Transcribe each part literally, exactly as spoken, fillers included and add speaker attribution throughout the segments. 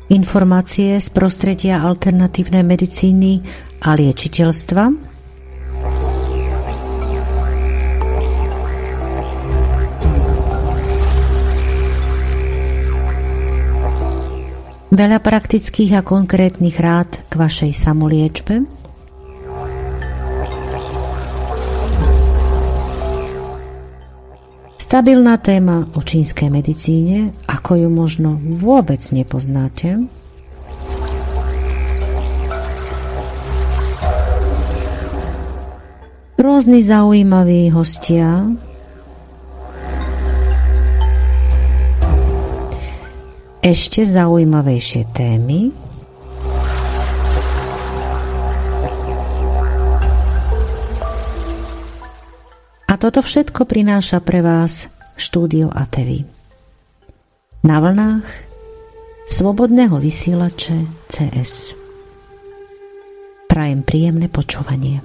Speaker 1: Informácie z prostredia alternatívnej medicíny a liečiteľstva, veľa praktických a konkrétnych rád k vašej samoliečbe, stabilná téma o čínskej medicíne, ako ju možno vôbec nepoznáte. Rôzni zaujímaví hostia. Ešte zaujímavejšie témy. A toto všetko prináša pre vás štúdio á té vé. Na vlnách slobodného vysielače cé es. Prajem príjemné počúvanie.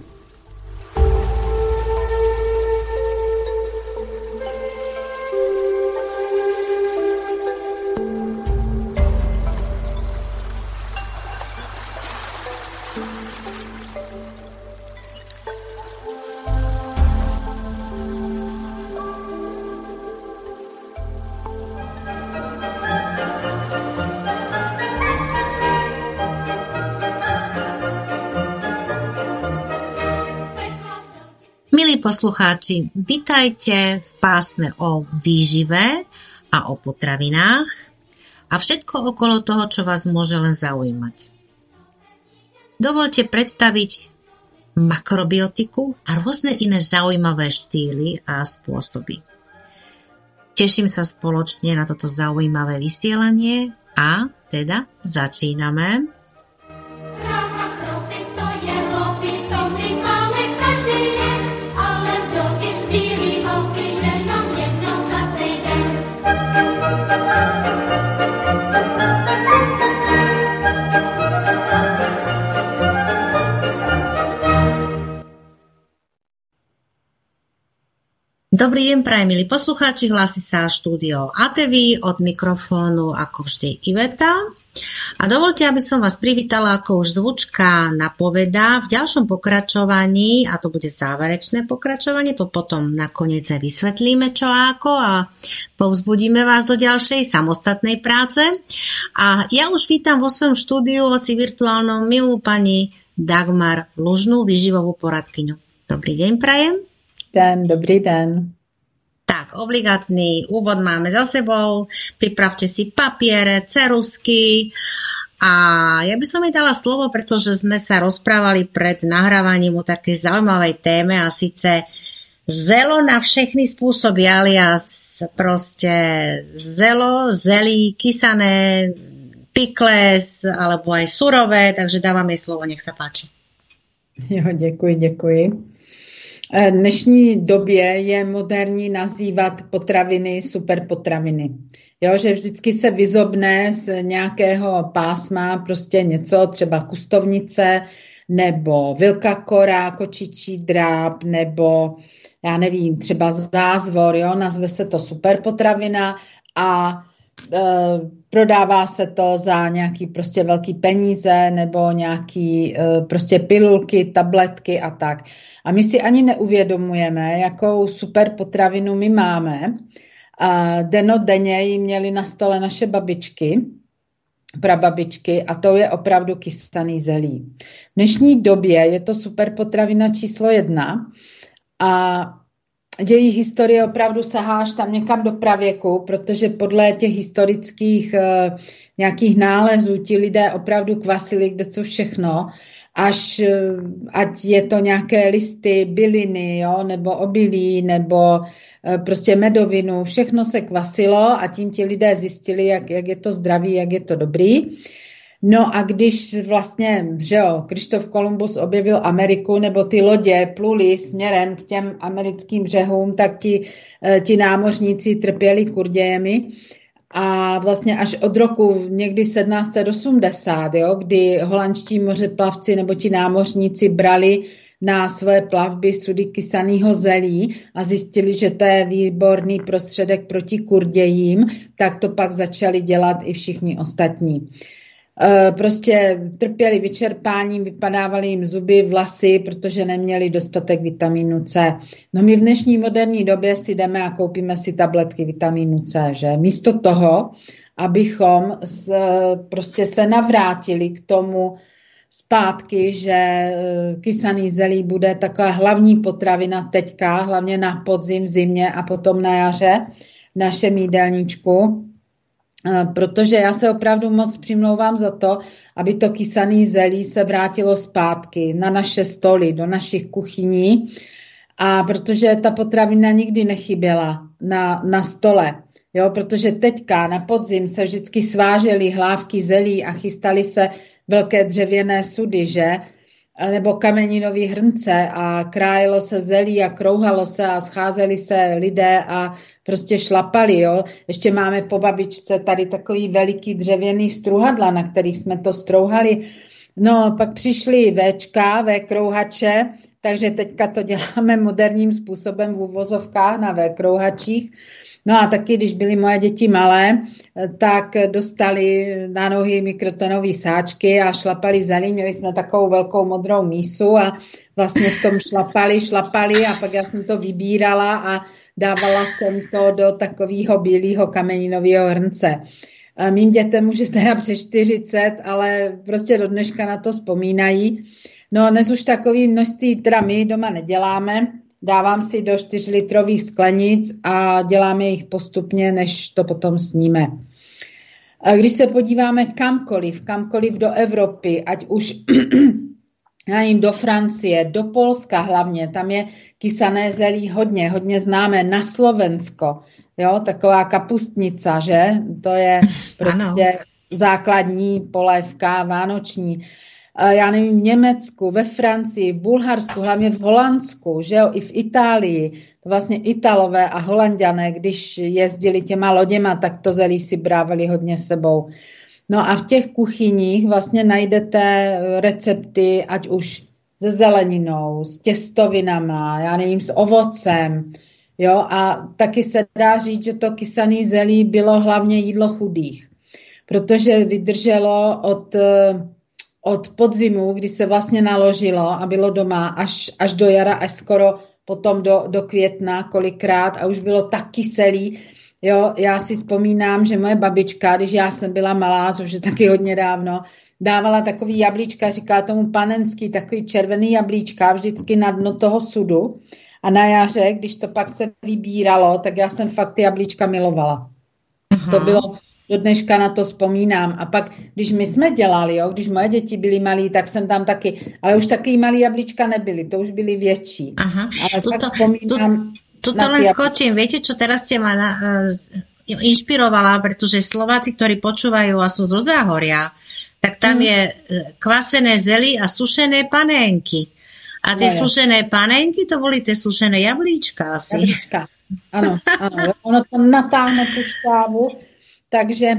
Speaker 2: Poslucháči, vitajte v pásme o výžive a o potravinách a všetko okolo toho, čo vás môže len zaujímať. Dovoľte predstaviť makrobiotiku a rôzne iné zaujímavé štýly a spôsoby. Teším sa spoločne na toto zaujímavé vysielanie a teda začíname. Dobrý deň, prajem milí poslucháči, hlási sa štúdio á té vé, od mikrofónu ako vždy Iveta. A dovolte, aby som vás privítala, ako už zvučka napovedá, v ďalšom pokračovaní, a to bude záverečné pokračovanie, to potom nakoniec aj vysvetlíme čo a ako a povzbudíme vás do ďalšej samostatnej práce. A ja už vítam vo svojom štúdiu, hoci virtuálnom, milú pani Dagmar Lužnú, výživovú poradkyňu. Dobrý deň, prajem.
Speaker 3: Den, dobrý den.
Speaker 2: Tak, obligátny úvod máme za sebou. Pripravte si papiere, ceruzky a ja by som jej dala slovo, pretože sme sa rozprávali pred nahrávaním o takej zaujímavej téme a síce zelo na všechny spôsoby, alias proste zelo, zelí, kysané, pikles alebo aj surové, takže dávam jej slovo, nech sa páči.
Speaker 3: Jo, děkuji, děkuji. V dnešní době je moderní nazývat potraviny superpotraviny. Jo, že vždycky se vyzobne z nějakého pásma prostě něco, třeba kustovnice, nebo vilkakora, kočičí dráp, nebo já nevím, třeba zázvor, jo, nazve se to superpotravina a e, prodává se to za nějaký prostě velký peníze nebo nějaký e, prostě pilulky, tabletky a tak. A my si ani neuvědomujeme, jakou super potravinu my máme. A denodenně ji měli na stole naše babičky, prababičky, a to je opravdu kysaný zelí. V dnešní době je to super potravina číslo jedna a její historie opravdu sahá až tam někam do pravěku, protože podle těch historických uh, nějakých nálezů ti lidé opravdu kvasili kdeco všechno, až ať je to nějaké listy, byliny, jo, nebo obilí, nebo e, prostě medovinu, všechno se kvasilo a tím ti lidé zjistili, jak, jak je to zdravý, jak je to dobrý. No a když vlastně, že jo, Krištof Kolumbus objevil Ameriku, nebo ty lodě pluly směrem k těm americkým břehům, tak ti, e, ti námořníci trpěli kurdějemi. A vlastně až od roku někdy sedmnáct set osmdesát, jo, kdy holandští mořeplavci nebo ti námořníci brali na svoje plavby sudy kysaného zelí a zjistili, že to je výborný prostředek proti kurdějím, tak to pak začali dělat i všichni ostatní. prostě trpěli vyčerpáním, vypadávaly jim zuby, vlasy, protože neměli dostatek vitamínu C. No my v dnešní moderní době si jdeme a koupíme si tabletky vitamínu C, že? Místo toho, abychom z, prostě se navrátili k tomu zpátky, že kysaný zelí bude taková hlavní potravina teďka, hlavně na podzim, v zimě a potom na jaře v našem jídelníčku. Protože já se opravdu moc přimlouvám za to, aby to kysaný zelí se vrátilo zpátky na naše stoly, do našich kuchyní. A protože ta potravina nikdy nechyběla na, na stole. Jo, protože teďka na podzim se vždycky svážely hlávky zelí a chystaly se velké dřevěné sudy, že? Nebo kameninový hrnce a krájelo se zelí a krouhalo se a scházeli se lidé a prostě šlapali, jo. Ještě máme po babičce tady takový veliký dřevěný struhadla, na kterých jsme to strouhali. No, pak přišly véčka, V-krouhače, takže teďka to děláme moderním způsobem v uvozovkách na V-krouhačích. No a taky, když byly moje děti malé, tak dostali na nohy mikrotonové sáčky a šlapali zelí. Měli jsme takovou velkou modrou mísu a vlastně v tom šlapali, šlapali a pak já jsem to vybírala a dávala jsem to do takového bílého kameninového hrnce. A mým dětem už je teda přes čtyřicet, ale prostě do dneška na to vzpomínají. No dnes už takový množství teda my doma neděláme. Dávám si do čtyřlitrových sklenic a děláme jich postupně, než to potom sníme. A když se podíváme kamkoliv, kamkoliv do Evropy, ať už nevím, do Francie, do Polska hlavně, tam je kysané zelí hodně, hodně známé, na Slovensko, jo, taková kapustnica, že? To je prostě základní polévka vánoční. Já nevím, v Německu, ve Francii, v Bulharsku, hlavně v Holandsku, že jo, i v Itálii, to vlastně Italové a Holanďané, když jezdili těma loděma, tak to zelí si brávali hodně sebou. No a v těch kuchyních vlastně najdete recepty, ať už se zeleninou, s těstovinama, já nevím, s ovocem, jo, a taky se dá říct, že to kysaný zelí bylo hlavně jídlo chudých, protože vydrželo od od podzimu, kdy se vlastně naložilo a bylo doma až, až do jara, až skoro potom do, do května kolikrát a už bylo tak kyselý. Jo, já si vzpomínám, že moje babička, když já jsem byla malá, což je taky hodně dávno, dávala takový jablíčka, říká tomu panenský, takový červený jablíčka vždycky na dno toho sudu a na jaře, když to pak se vybíralo, tak já jsem fakt ty jablíčka milovala. Aha. To bylo... Do dneška na to vzpomínám. A pak, když my jsme dělali, jo, když moje děti byly malí, tak jsem tam taky, ale už taky malí jablíčka nebyly, to už byly větší. Aha. Ale tuto, tak vzpomínám... Tuto len skočím, viete, čo teraz ste ma na, uh, inšpirovala, pretože Slováci, ktorí počúvajú a sú zo Záhoria, tak tam hmm. je kvasené zelí a sušené panenky. A tie no, sušené panenky, to boli tie sušené jablíčka asi. Jablíčka, áno, áno. Ono to natáhne tú šťávu. Takže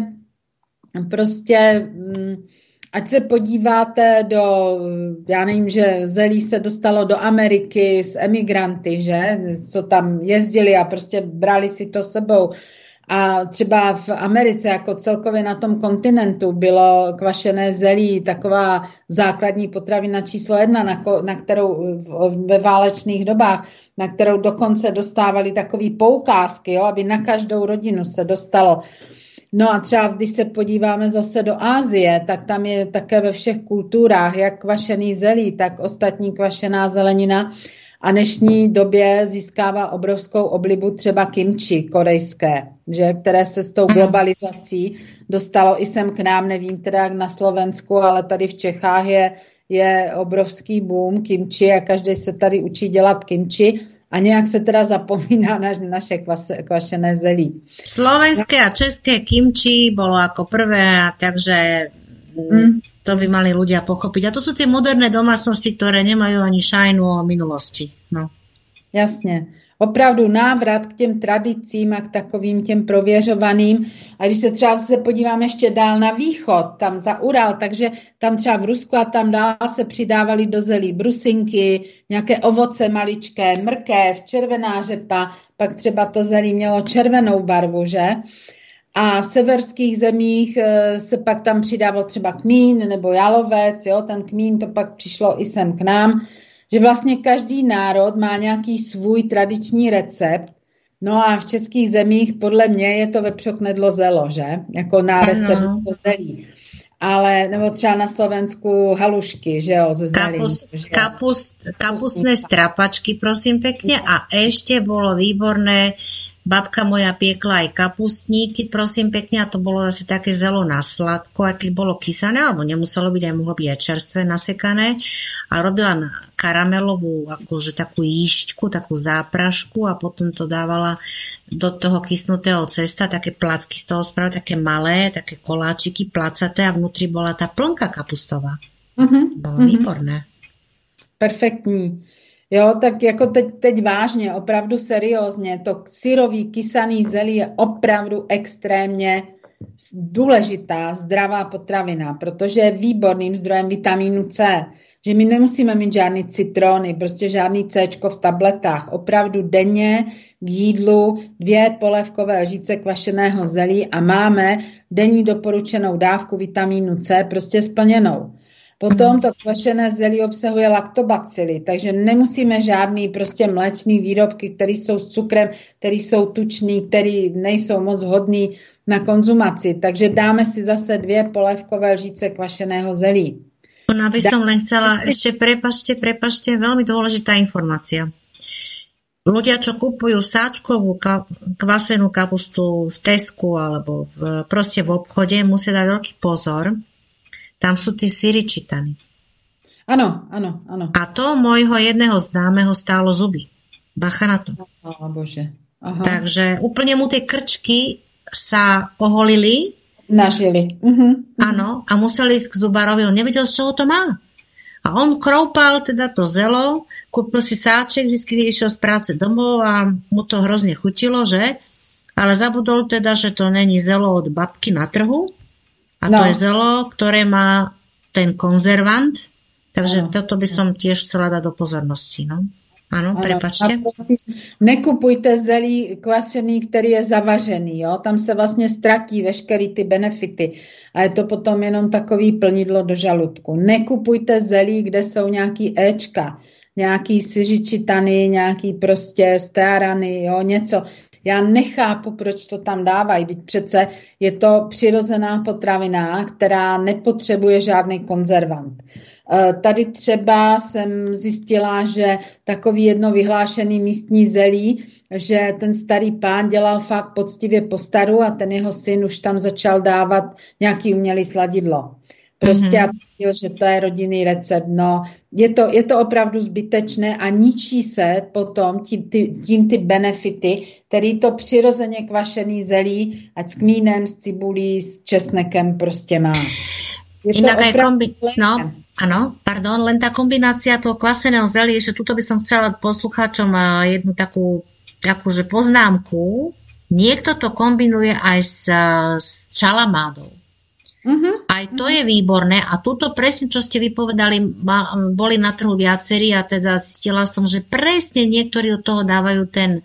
Speaker 3: prostě, ať se podíváte do, já nevím, že zelí se dostalo do Ameriky s emigranty, že, co tam jezdili a prostě brali si to sebou. A třeba v Americe, jako celkově na tom kontinentu, bylo kvašené zelí taková základní potravina číslo jedna, na, ko, na kterou ve válečných dobách, na kterou dokonce dostávali takový poukázky, jo, aby na každou rodinu se dostalo. No a třeba, když se podíváme zase do Asie, tak tam je také ve všech kulturách, jak kvašený zelí, tak ostatní kvašená zelenina. A dnešní době získává obrovskou oblibu třeba kimči korejské, že, které se s tou globalizací dostalo i sem k nám, nevím teda jak na Slovensku, ale tady v Čechách je, je obrovský boom kimči a každý se tady učí dělat kimči. A nějak se teda zapomíná na naše kvase, kvašené zelí.
Speaker 2: Slovenské a české kimči bolo ako prvé, takže mm. to by mali ľudia pochopiť. A to sú tie moderné domácnosti, ktoré nemajú ani šajnu o minulosti. No.
Speaker 3: Jasně. Opravdu návrat k těm tradicím a k takovým těm prověřovaným. A když se třeba se podíváme ještě dál na východ, tam za Ural, takže tam třeba v Rusku a tam dál se přidávali do zelí brusinky, nějaké ovoce maličké, mrkev, červená řepa, pak třeba to zelí mělo červenou barvu, že? A v severských zemích se pak tam přidával třeba kmín nebo jalovec, jo, ten kmín to pak přišlo i sem k nám, že vlastně každý národ má nějaký svůj tradiční recept. No a v českých zemích podle mě je to vepřoknedlo zelo, že? Jako na recept no. zelí. Ale, nebo třeba na Slovensku halušky, že jo, ze zelí.
Speaker 2: Kapust, kapust, kapustné strapačky, prosím pekne. A ešte bolo výborné, babka moja piekla aj kapustníky, prosím pekne, a to bolo zase také zelo na sladko, aj keď bolo kysané, alebo nemuselo byť, aj mohlo byť aj čerstvé nasekané. A robila na karamelovú, akože takú jíšťku, takú záprašku a potom to dávala do toho kysnutého cesta, také placky z toho spravila, také malé, také koláčiky placaté a vnútri bola tá plnka kapustová. Uh-huh. Bolo uh-huh. výborné.
Speaker 3: Perfektní. Jo, tak jako teď, teď vážně, opravdu seriózně, to syrový kysaný zelí je opravdu extrémně důležitá, zdravá potravina, protože je výborným zdrojem vitamínu C. Že my nemusíme mít žádný citrony, prostě žádný Cčko v tabletách. Opravdu denně k jídlu dvě polévkové lžíce kvašeného zelí a máme denní doporučenou dávku vitamínu C prostě splněnou. Potom to kvašené zelí obsahuje laktobacily, takže nemusíme žádný prostě mléčný výrobky, které jsou s cukrem, které jsou tučný, které nejsou moc hodný na konzumaci. Takže dáme si zase dvě polévkové lžíce kvašeného zelí.
Speaker 2: Ona by som len chcela, ešte prepačte, prepačte, veľmi dôležitá informácia. Ľudia, čo kupujú sáčkovú ka- kvasenú kapustu v Tesku alebo v, proste v obchode, musia dať veľký pozor. Tam sú tí syričitany.
Speaker 3: Áno, áno, áno.
Speaker 2: A to môjho jedného známeho stálo zuby. Bacha na to.
Speaker 3: Á, bože. Aha.
Speaker 2: Takže úplne mu tie krčky sa oholili.
Speaker 3: Nažili. Uh-huh.
Speaker 2: Áno, a museli ísť k zubárovi, on nevedel, z čoho to má. A on kroupal teda to zelo, kúpil si sáček, vždy išiel z práce domov a mu to hrozne chutilo, že? Ale zabudol teda, že to není zelo od babky na trhu, a no. To je zelo, ktoré má ten konzervant, takže no. Toto by som tiež chcela dať do pozornosti, no. Ano, prepačte.
Speaker 3: Nekupujte zelí kvašený, který je zavařený, jo? Tam se vlastně ztratí veškerý ty benefity a je to potom jenom takový plnidlo do žaludku. Nekupujte zelí, kde jsou nějaký éčka, nějaký syřičitany, nějaký prostě stearany, jo, něco. Já nechápu, proč to tam dávají, teď přece je to přirozená potravina, která nepotřebuje žádný konzervant. Tady třeba jsem zjistila, že takový jedno vyhlášený místní zelí, že ten starý pán dělal fakt poctivě po staru a ten jeho syn už tam začal dávat nějaký umělý sladidlo. Prostě mm-hmm. já že to je rodinný recept. No, je to, je to opravdu zbytečné a ničí se potom tím ty, tím ty benefity, který to přirozeně kvašený zelí, ať s kmínem, s cibulí, s česnekem prostě má. Je
Speaker 2: Inak aj kombi- no, áno, pardon, len tá kombinácia toho kvaseného zelí, že tuto by som chcela poslucháčom jednu takú, takú že poznámku. Niekto to kombinuje aj s, s čalamádou. Uh-huh. Aj to je výborné a tuto presne, čo ste vypovedali, boli na trhu viacerí a teda zistila som, že presne niektorí od toho dávajú ten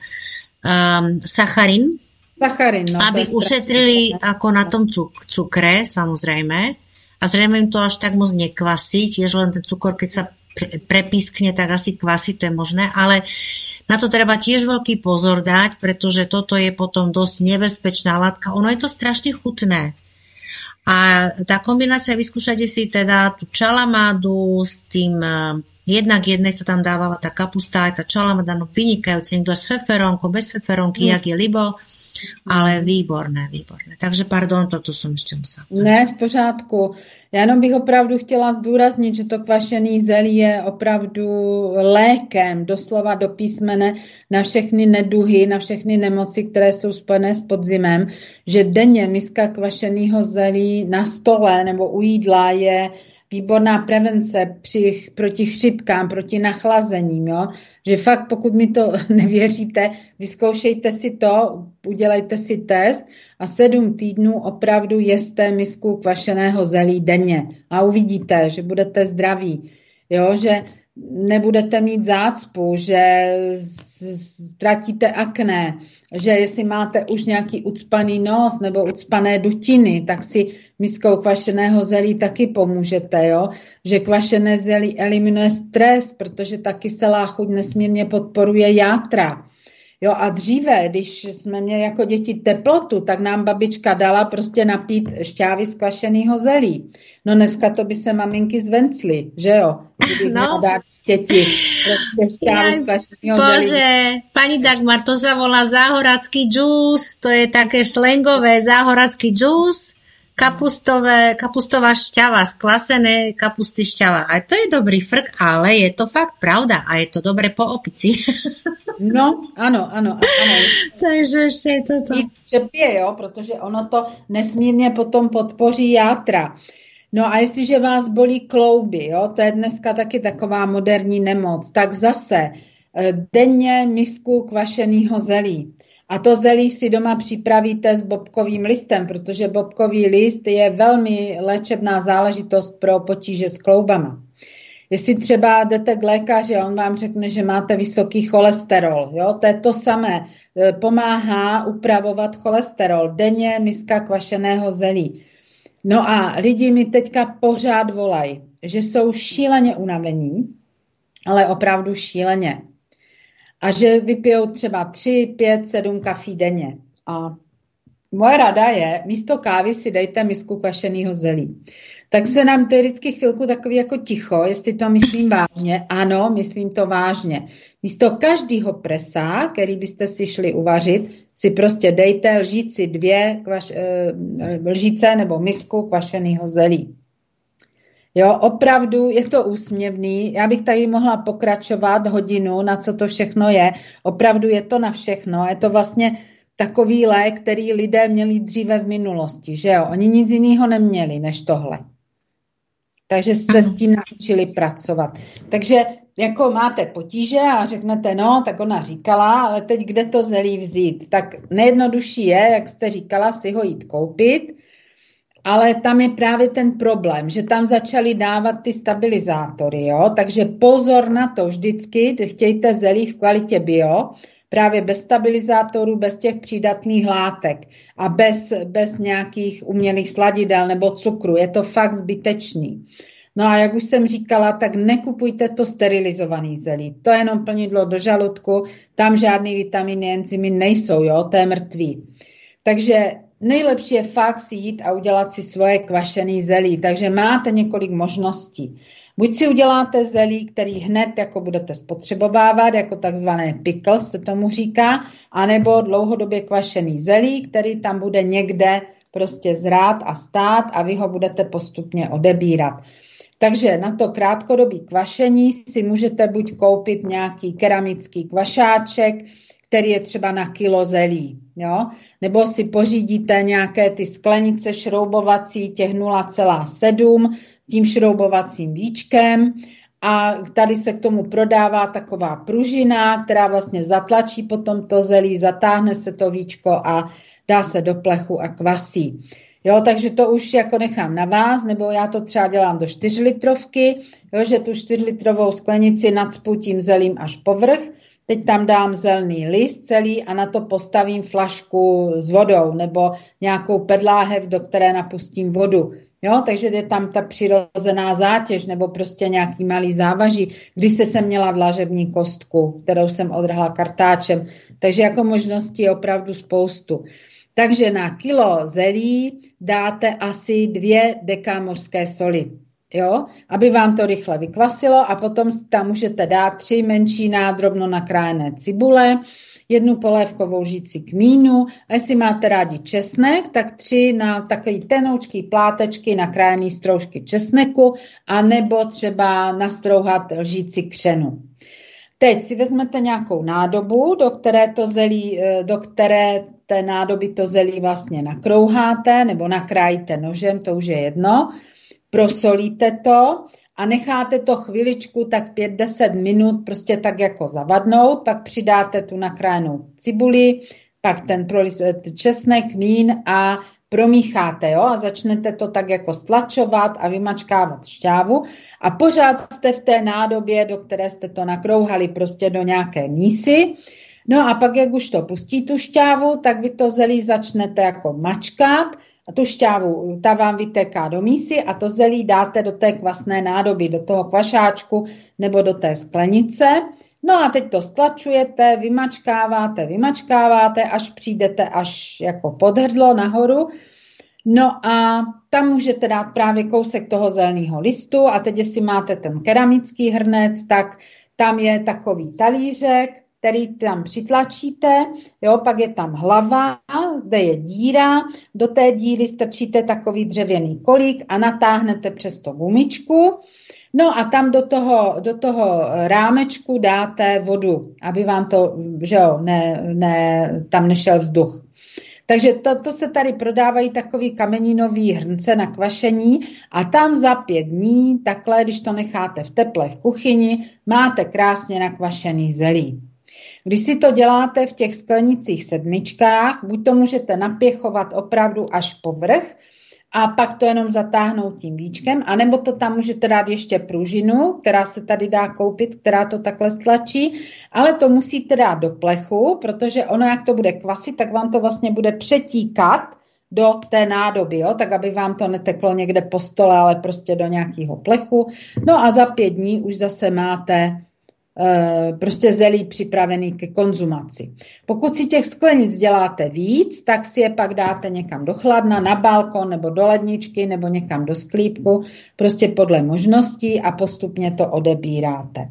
Speaker 2: um, sacharín,
Speaker 3: sacharín no,
Speaker 2: aby ušetrili ako na tom cuk- cukre, samozrejme. A zrejme im to až tak moc nekvasí, tiež len ten cukor, keď sa pre- prepískne, tak asi kvasí, to je možné, ale na to treba tiež veľký pozor dať, pretože toto je potom dosť nebezpečná látka. Ono je to strašne chutné. A tá kombinácia, vyskúšajte si teda tú čalamádu s tým, jednak jednej sa tam dávala tá kapusta, aj tá čalamáda, no vynikajúce, niekto s feferónkou, bez feferónky, mm. jak je libo, ale výborné, výborné. Takže pardon, toto som ešte musela.
Speaker 3: Ne, v pořádku. Já jenom bych opravdu chtěla zdůraznit, že to kvašený zelí je opravdu lékem, doslova do písmene, na všechny neduhy, na všechny nemoci, které jsou spojené s podzimem, že denně miska kvašeného zelí na stole nebo u jídla je výborná prevence při, proti chřipkám, proti nachlazením, jo? Že fakt, pokud mi to nevěříte, vyzkoušejte si to, udělejte si test a sedm týdnů opravdu jeste misku kvašeného zelí denně a uvidíte, že budete zdraví. Jo? Že nebudete mít zácpu, že ztratíte akné, že jestli máte už nějaký ucpaný nos nebo ucpané dutiny, tak si miskou kvašeného zelí taky pomůžete, jo? Že kvašené zelí eliminuje stres, protože ta kyselá chuť nesmírně podporuje játra. Jo, a dříve, když jsme měli jako děti teplotu, tak nám babička dala prostě napít šťávy z kvašeného zelí. No dneska to by se maminky zvencly, že jo? Kdybych
Speaker 2: no.
Speaker 3: měla dát děti šťávu z kvašeného zelí.
Speaker 2: Bože, pani Dagmar, to sa volá záhoracký džús, to je také slangové, záhoracký džús, kapustové, kapustová šťava, skvasené kapusty šťava. A to je dobrý frk, ale je to fakt pravda a je to dobre po opici.
Speaker 3: No, ano, ano, ano.
Speaker 2: Takže ještě je to to.
Speaker 3: Přepije, jo, protože ono to nesmírně potom podpoří játra. No a jestliže vás bolí klouby, jo, to je dneska taky taková moderní nemoc, tak zase denně misku kvašeného zelí. A to zelí si doma připravíte s bobkovým listem, protože bobkový list je velmi léčebná záležitost pro potíže s kloubama. Jestli třeba jdete k lékaři a on vám řekne, že máte vysoký cholesterol, jo, to je to samé. Pomáhá upravovat cholesterol. Denně miska kvašeného zelí. No a lidi mi teďka pořád volají, že jsou šíleně unavení, ale opravdu šíleně. A že vypijou třeba tři, pět, sedm kafí denně. A moje rada je, místo kávy si dejte misku kvašeného zelí. Tak se nám to je vždycky chvilku takový jako ticho, jestli to myslím vážně. Ano, myslím to vážně. Místo každého presa, který byste si šli uvařit, si prostě dejte lžíci dvě kvaš, lžíce nebo misku kvašeného zelí. Jo, opravdu je to úsměvný. Já bych tady mohla pokračovat hodinu, na co to všechno je. Opravdu je to na všechno. Je to vlastně takový lék, který lidé měli dříve v minulosti, že jo? Oni nic jiného neměli než tohle. Takže se s tím naučili pracovat. Takže jako máte potíže a řeknete, no, tak ona říkala, ale teď kde to zelí vzít? Tak nejjednodušší je, jak jste říkala, si ho jít koupit, ale tam je právě ten problém, že tam začali dávat ty stabilizátory, jo? Takže pozor na to vždycky, chtějte zelí v kvalitě bio, právě bez stabilizátorů, bez těch přídatných látek a bez, bez nějakých umělých sladidel nebo cukru. Je to fakt zbytečný. No a jak už jsem říkala, tak nekupujte to sterilizovaný zelí. To je jenom plnidlo do žaludku, tam žádný vitaminy, enzymy nejsou, jo, to je mrtvý. Takže nejlepší je fakt si jít a udělat si svoje kvašený zelí. Takže máte několik možností. Buď si uděláte zelí, který hned jako budete spotřebovávat, jako takzvané pickles se tomu říká, anebo dlouhodobě kvašený zelí, který tam bude někde prostě zrát a stát a vy ho budete postupně odebírat. Takže na to krátkodobý kvašení si můžete buď koupit nějaký keramický kvašáček, který je třeba na kilo zelí, jo? Nebo si pořídíte nějaké ty sklenice šroubovací těch nula celá sedm s tím šroubovacím víčkem a tady se k tomu prodává taková pružina, která vlastně zatlačí potom to zelí, zatáhne se to víčko a dá se do plechu a kvasí. Jo, takže to už jako nechám na vás, nebo já to třeba dělám do čtyřlitrovky, jo, že tu čtyřlitrovou sklenici nacpu tím zelím až povrch. Teď tam dám zelený list celý a na to postavím flašku s vodou nebo nějakou pedláhev, do které napustím vodu. Jo, takže je tam ta přirozená zátěž nebo prostě nějaký malý závaží. Když se jsem měla dlažební kostku, kterou jsem odrhla kartáčem. Takže jako možností je opravdu spoustu. Takže na kilo zelí dáte asi dvě deka mořské soli. Jo, aby vám to rychle vykvasilo a potom tam můžete dát tři menší nádrobno nakrájené cibule, jednu polévkovou lžíci kmínu a jestli máte rádi česnek, tak tři na takový tenoučký plátečky nakrájený stroužky česneku a nebo třeba nastrouhat lžíci křenu. Teď si vezmete nějakou nádobu, do které to zelí, do které té nádoby to zelí vlastně nakrouháte nebo nakrájíte nožem, to už je jedno. Prosolíte to a necháte to chviličku tak pět deset minut prostě tak jako zavadnout, pak přidáte tu nakrájenou cibuli, pak ten česnek, kmín a promícháte, jo, a začnete to tak jako stlačovat a vymačkávat šťávu a pořád jste v té nádobě, do které jste to nakrouhali, prostě do nějaké mísy. No a pak, jak už to pustí tu šťávu, tak vy to zelí začnete jako mačkat a tu šťávu, ta vám vytéká do mísy a to zelí dáte do té kvasné nádoby, do toho kvašáčku nebo do té sklenice. No a teď to stlačujete, vymačkáváte, vymačkáváte, až přijdete až jako pod hrdlo nahoru. No a tam můžete dát právě kousek toho zeleného listu a teď, jestli máte ten keramický hrnec, tak tam je takový talířek, který tam přitlačíte, jo, pak je tam hlava, kde je díra, do té díry strčíte takový dřevěný kolík a natáhnete přes to gumičku. No a tam do toho, do toho rámečku dáte vodu, aby vám to, že jo, ne, ne, tam nešel vzduch. Takže to, to se tady prodávají takový kameninový hrnce na kvašení a tam za pět dní, takhle, když to necháte v teple v kuchyni, máte krásně nakvašený zelí. Když si to děláte v těch sklenicích sedmičkách, buď to můžete napěchovat opravdu až po vrch, a pak to jenom zatáhnout tím víčkem, anebo to tam můžete dát ještě pružinu, která se tady dá koupit, která to takhle stlačí, ale to musíte dát do plechu, protože ono, jak to bude kvasit, tak vám to vlastně bude přetíkat do té nádoby, jo? Tak aby vám to neteklo někde po stole, ale prostě do nějakého plechu. No a za pět dní už zase máte prostě zelí připravený ke konzumaci. Pokud si těch sklenic děláte víc, tak si je pak dáte někam do chladna, na balkon nebo do ledničky nebo někam do sklípku, prostě podle možností a postupně to odebíráte.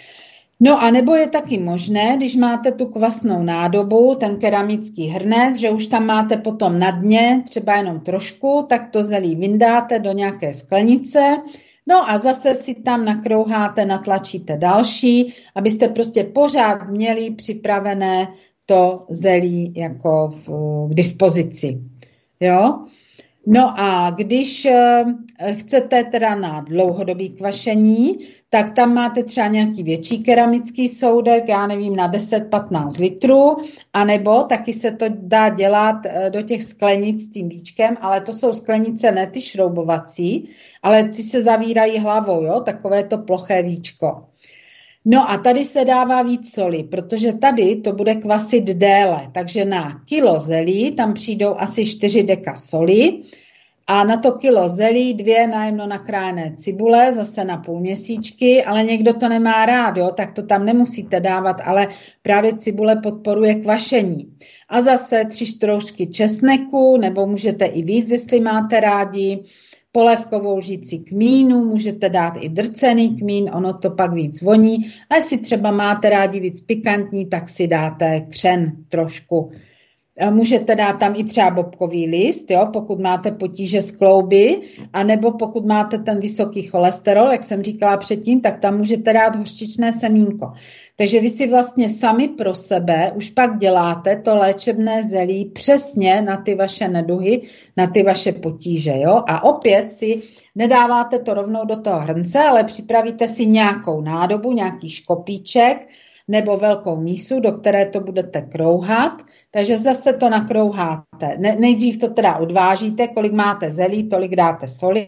Speaker 3: No a nebo je taky možné, když máte tu kvasnou nádobu, ten keramický hrnec, že už tam máte potom na dně třeba jenom trošku, tak to zelí vyndáte do nějaké sklenice. No a zase si tam nakrouháte, natlačíte další, abyste prostě pořád měli připravené to zelí jako v, v dispozici. Jo? No a když chcete teda na dlouhodobý kvašení, tak tam máte třeba nějaký větší keramický soudek, já nevím, na deset patnáct litrů, anebo taky se to dá dělat do těch sklenic s tím víčkem, ale to jsou sklenice ne ty šroubovací, ale ty se zavírají hlavou, jo, takové to ploché víčko. No a tady se dává víc soli, protože tady to bude kvasit déle, takže na kilo zelí tam přijdou asi čtyři deka soli a na to kilo zelí dvě najemno nakrájené cibule, zase na půl měsíčky, ale někdo to nemá rád, jo, tak to tam nemusíte dávat, ale právě cibule podporuje kvašení. A zase tři štroušky česneku, nebo můžete i víc, jestli máte rádi, polévkovou lžíci kmínu, můžete dát i drcený kmín, ono to pak víc voní. A jestli třeba máte rádi víc pikantní, tak si dáte křen trošku. Můžete dát tam i třeba bobkový list, jo, pokud máte potíže s klouby, anebo pokud máte ten vysoký cholesterol, jak jsem říkala předtím, tak tam můžete dát hořčičné semínko. Takže vy si vlastně sami pro sebe už pak děláte to léčebné zelí přesně na ty vaše neduhy, na ty vaše potíže. Jo? A opět si nedáváte to rovnou do toho hrnce, ale připravíte si nějakou nádobu, nějaký škopíček nebo velkou mísu, do které to budete krouhat. Takže zase to nakrouháte. Ne, nejdřív to teda odvážíte, kolik máte zelí, tolik dáte soli.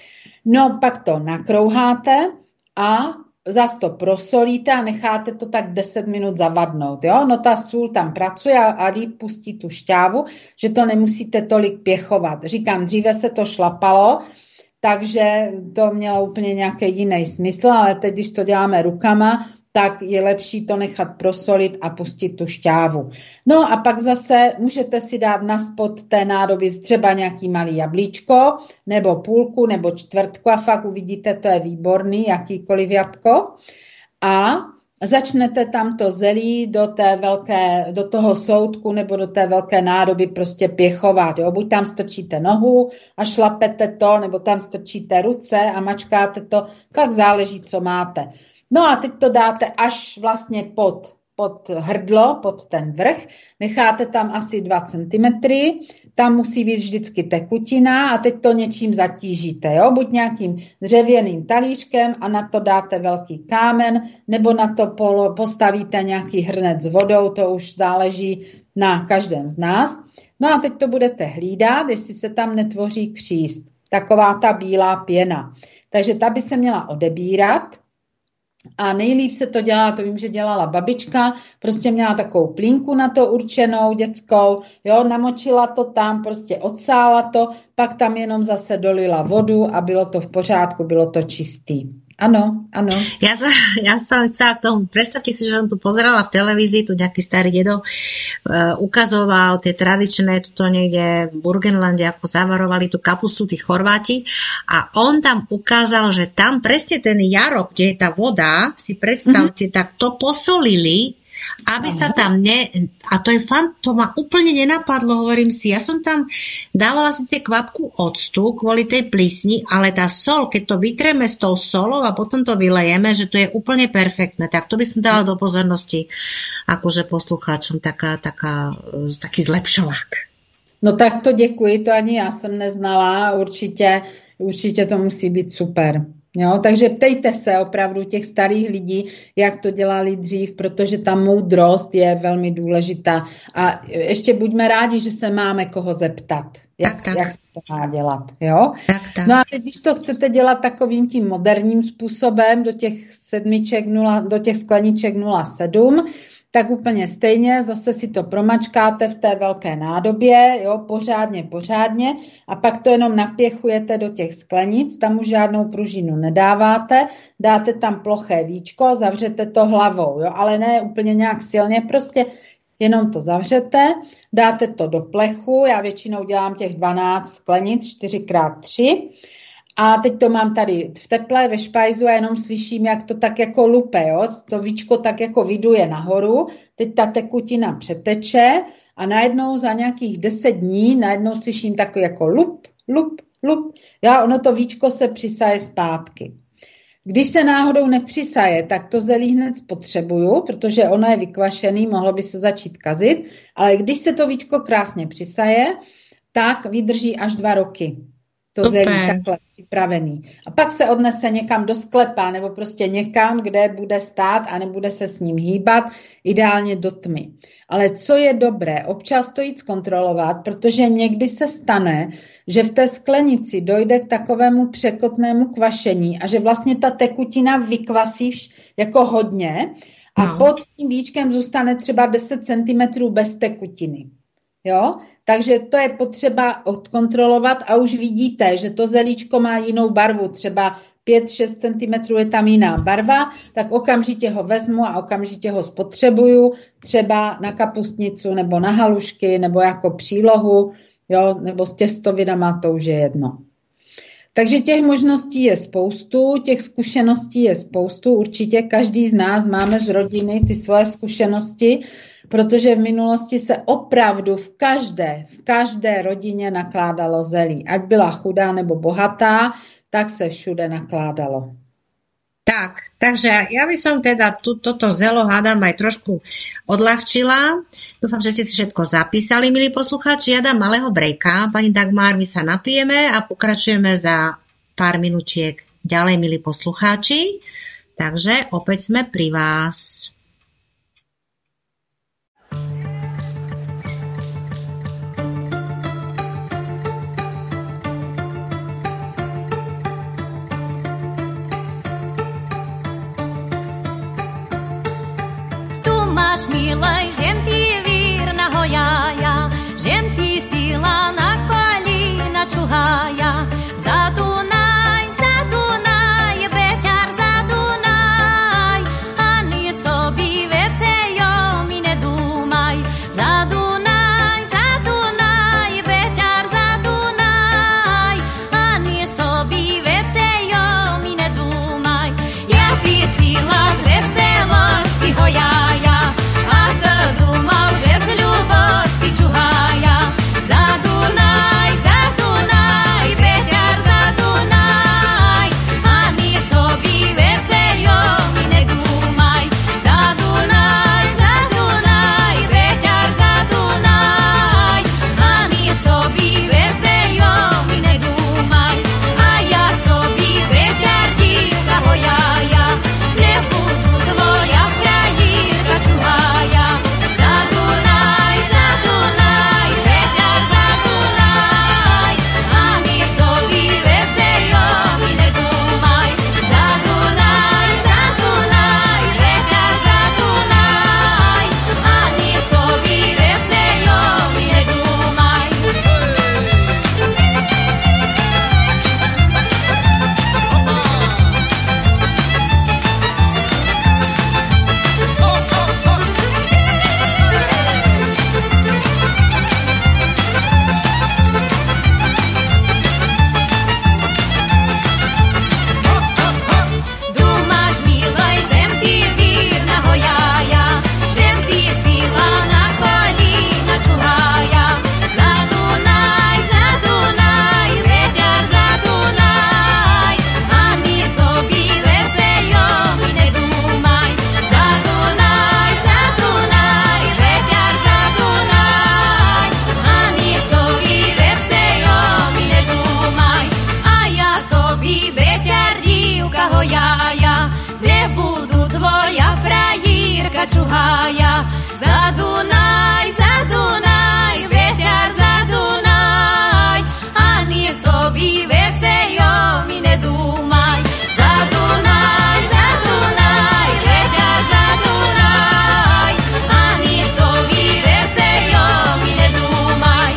Speaker 3: No pak to nakrouháte a zase to prosolíte a necháte to tak deset minut zavadnout. Jo? No ta sůl tam pracuje a líp pustí tu šťávu, že to nemusíte tolik pěchovat. Říkám, dříve se to šlapalo, takže to mělo úplně nějaký jiný smysl, ale teď, když to děláme rukama, tak je lepší to nechat prosolit a pustit tu šťávu. No a pak zase můžete si dát na spod té nádoby třeba nějaký malý jablíčko, nebo půlku, nebo čtvrtku a fakt uvidíte, to je výborný, jakýkoliv jabko. A začnete tam to zelí do té velké, do toho soudku nebo do té velké nádoby prostě pěchovat. Jo? Buď tam strčíte nohu a šlapete to, nebo tam strčíte ruce a mačkáte to, tak záleží, co máte. No a teď to dáte až vlastně pod, pod hrdlo, pod ten vrch, necháte tam asi dva centimetry, tam musí být vždycky tekutina a teď to něčím zatížíte, jo? Buď nějakým dřevěným talířkem a na to dáte velký kámen, nebo na to postavíte nějaký hrnec s vodou, to už záleží na každém z nás. No a teď to budete hlídat, jestli se tam netvoří kříst. Taková ta bílá pěna. Takže ta by se měla odebírat. A nejlíp se to dělá, to vím, že dělala babička, prostě měla takovou plínku na to určenou dětskou, jo, namočila to tam, prostě odsála to, pak tam jenom zase dolila vodu a bylo to v pořádku, bylo to čistý. Áno, áno.
Speaker 2: Ja sa, ja sa chcela k tomu, predstavte si, že som tu pozerala v televízii, tu nejaký starý dedo uh, ukazoval tie tradičné, tuto niekde v Burgenlande, ako zavarovali tú kapustu, tí Chorváti, a on tam ukázal, že tam presne ten jarok, kde je tá voda, si predstavte, mm-hmm. tak to posolili, aby sa tam ne... A to je fan, to ma úplne nenapadlo, hovorím si. Ja som tam dávala síce kvapku octu kvôli tej plísni, ale tá sol, keď to vytreme s tou solou a potom to vylejeme, že to je úplne perfektné. Tak to by som dala do pozornosti akože poslucháčom taká, taká, taký zlepšovák.
Speaker 3: No tak to děkuji, to ani já jsem neznala, určitě, určitě to musí být super. Jo, takže ptejte se opravdu těch starých lidí, jak to dělali dřív, protože ta moudrost je velmi důležitá. A ještě buďme rádi, že se máme koho zeptat, jak,
Speaker 2: tak, tak.
Speaker 3: jak se to má dělat. Jo?
Speaker 2: Tak, tak.
Speaker 3: No a teď, když to chcete dělat takovým tím moderním způsobem do těch sedmiček nula, do těch skleniček nula sedm, tak úplně stejně, zase si to promačkáte v té velké nádobě, jo, pořádně, pořádně, a pak to jenom napěchujete do těch sklenic, tam už žádnou pružinu nedáváte, dáte tam ploché víčko, zavřete to hlavou, jo, ale ne úplně nějak silně, prostě jenom to zavřete, dáte to do plechu, já většinou dělám těch dvanáct sklenic, čtyři krát tři, a teď to mám tady v teple, ve špajzu a jenom slyším, jak to tak jako lupe, jo? To víčko tak jako vyduje nahoru, teď ta tekutina přeteče a najednou za nějakých deset dní najednou slyším takový jako lup, lup, lup. Já, ono to víčko se přisaje zpátky. Když se náhodou nepřisaje, tak to zelí hned spotřebuju, protože ono je vykvašený, mohlo by se začít kazit, ale když se to víčko krásně přisaje, tak vydrží až dva roky. To
Speaker 2: Super.
Speaker 3: zelí takhle připravený. A pak se odnese někam do sklepa nebo prostě někam, kde bude stát a nebude se s ním hýbat, ideálně do tmy. Ale co je dobré, občas to jít zkontrolovat, protože někdy se stane, že v té sklenici dojde k takovému překotnému kvašení a že vlastně ta tekutina vykvasí jako hodně a no. pod tím víčkem zůstane třeba deset centimetrů bez tekutiny. Jo? Takže to je potřeba odkontrolovat a už vidíte, že to zelíčko má jinou barvu, třeba pět až šest centimetrů je tam jiná barva, tak okamžitě ho vezmu a okamžitě ho spotřebuju, třeba na kapustnicu nebo na halušky nebo jako přílohu, jo? Nebo s těstovinama, to už je jedno. Takže těch možností je spoustu, těch zkušeností je spoustu, určitě každý z nás máme z rodiny ty svoje zkušenosti, protože v minulosti se opravdu v každé, v každé rodině nakládalo zelí. Ať byla chudá nebo bohatá, tak se všude nakládalo.
Speaker 2: Tak, takže ja by som teda tu, toto zelo hádam aj trošku odľahčila. Dúfam, že ste si všetko zapísali, milí poslucháči. Ja dám malého brejka. Pani Dagmar, my sa napijeme a pokračujeme za pár minúčiek ďalej, milí poslucháči. Takže opäť sme pri vás.
Speaker 4: Милой, жем ти вірна гояя, жем ти сіла на коліна чугая, за Дунай, за Дунай, вечір за Дунай, ані собі čuhája. Za Dunaj, za Dunaj, veťar za Dunaj, ani sobі вецеjo mi nedúmaj. Za Dunaj, za Dunaj, veťar za Dunaj, ani sobі vecejo mi nedúmaj.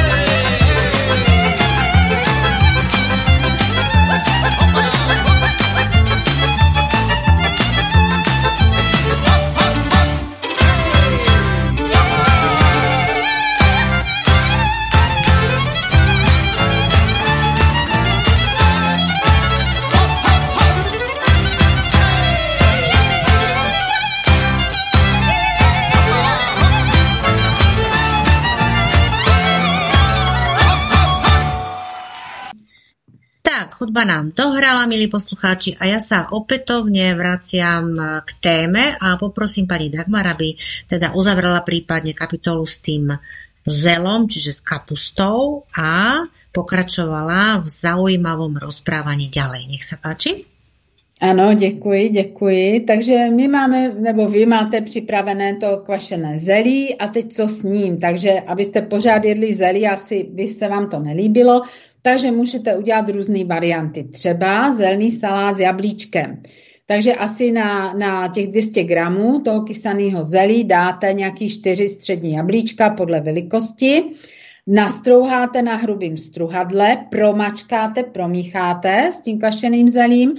Speaker 2: Tak, hudba nám dohrala, milí poslucháči, a ja sa opätovne vraciam k téme a poprosím pani Dagmar, aby teda uzavrela prípadne kapitolu s tým zelom, čiže s kapustou, a pokračovala v zaujímavom rozprávaní ďalej. Nech sa páči.
Speaker 3: Ano, děkuji, děkuji. Takže my máme, nebo vy máte připravené to kvašené zelí a teď co s ním. Takže abyste pořád jedli zelí, asi by se vám to nelíbilo, takže můžete udělat různé varianty. Třeba zelený salát s jablíčkem. Takže asi na, na těch dvě stě gramů toho kysaného zelí dáte nějaký čtyři střední jablíčka podle velikosti. Nastrouháte na hrubým struhadle, promačkáte, promícháte s tím kvašeným zelím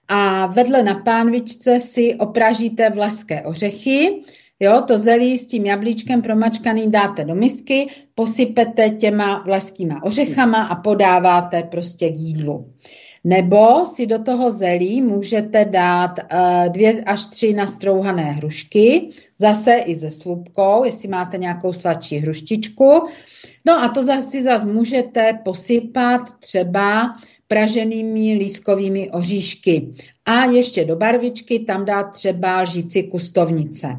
Speaker 3: a vedle na pánvičce si opražíte vlašské ořechy. Jo, to zelí s tím jablíčkem promačkaným dáte do misky, posypete těma vlašskýma ořechama a podáváte prostě k jídlu. Nebo si do toho zelí můžete dát uh, dvě až tři nastrouhané hrušky, zase i se slupkou, jestli máte nějakou sladší hruštičku. No a to zase zase můžete posypat třeba praženými lískovými oříšky. A ještě do barvičky tam dát třeba lžíci kustovnice.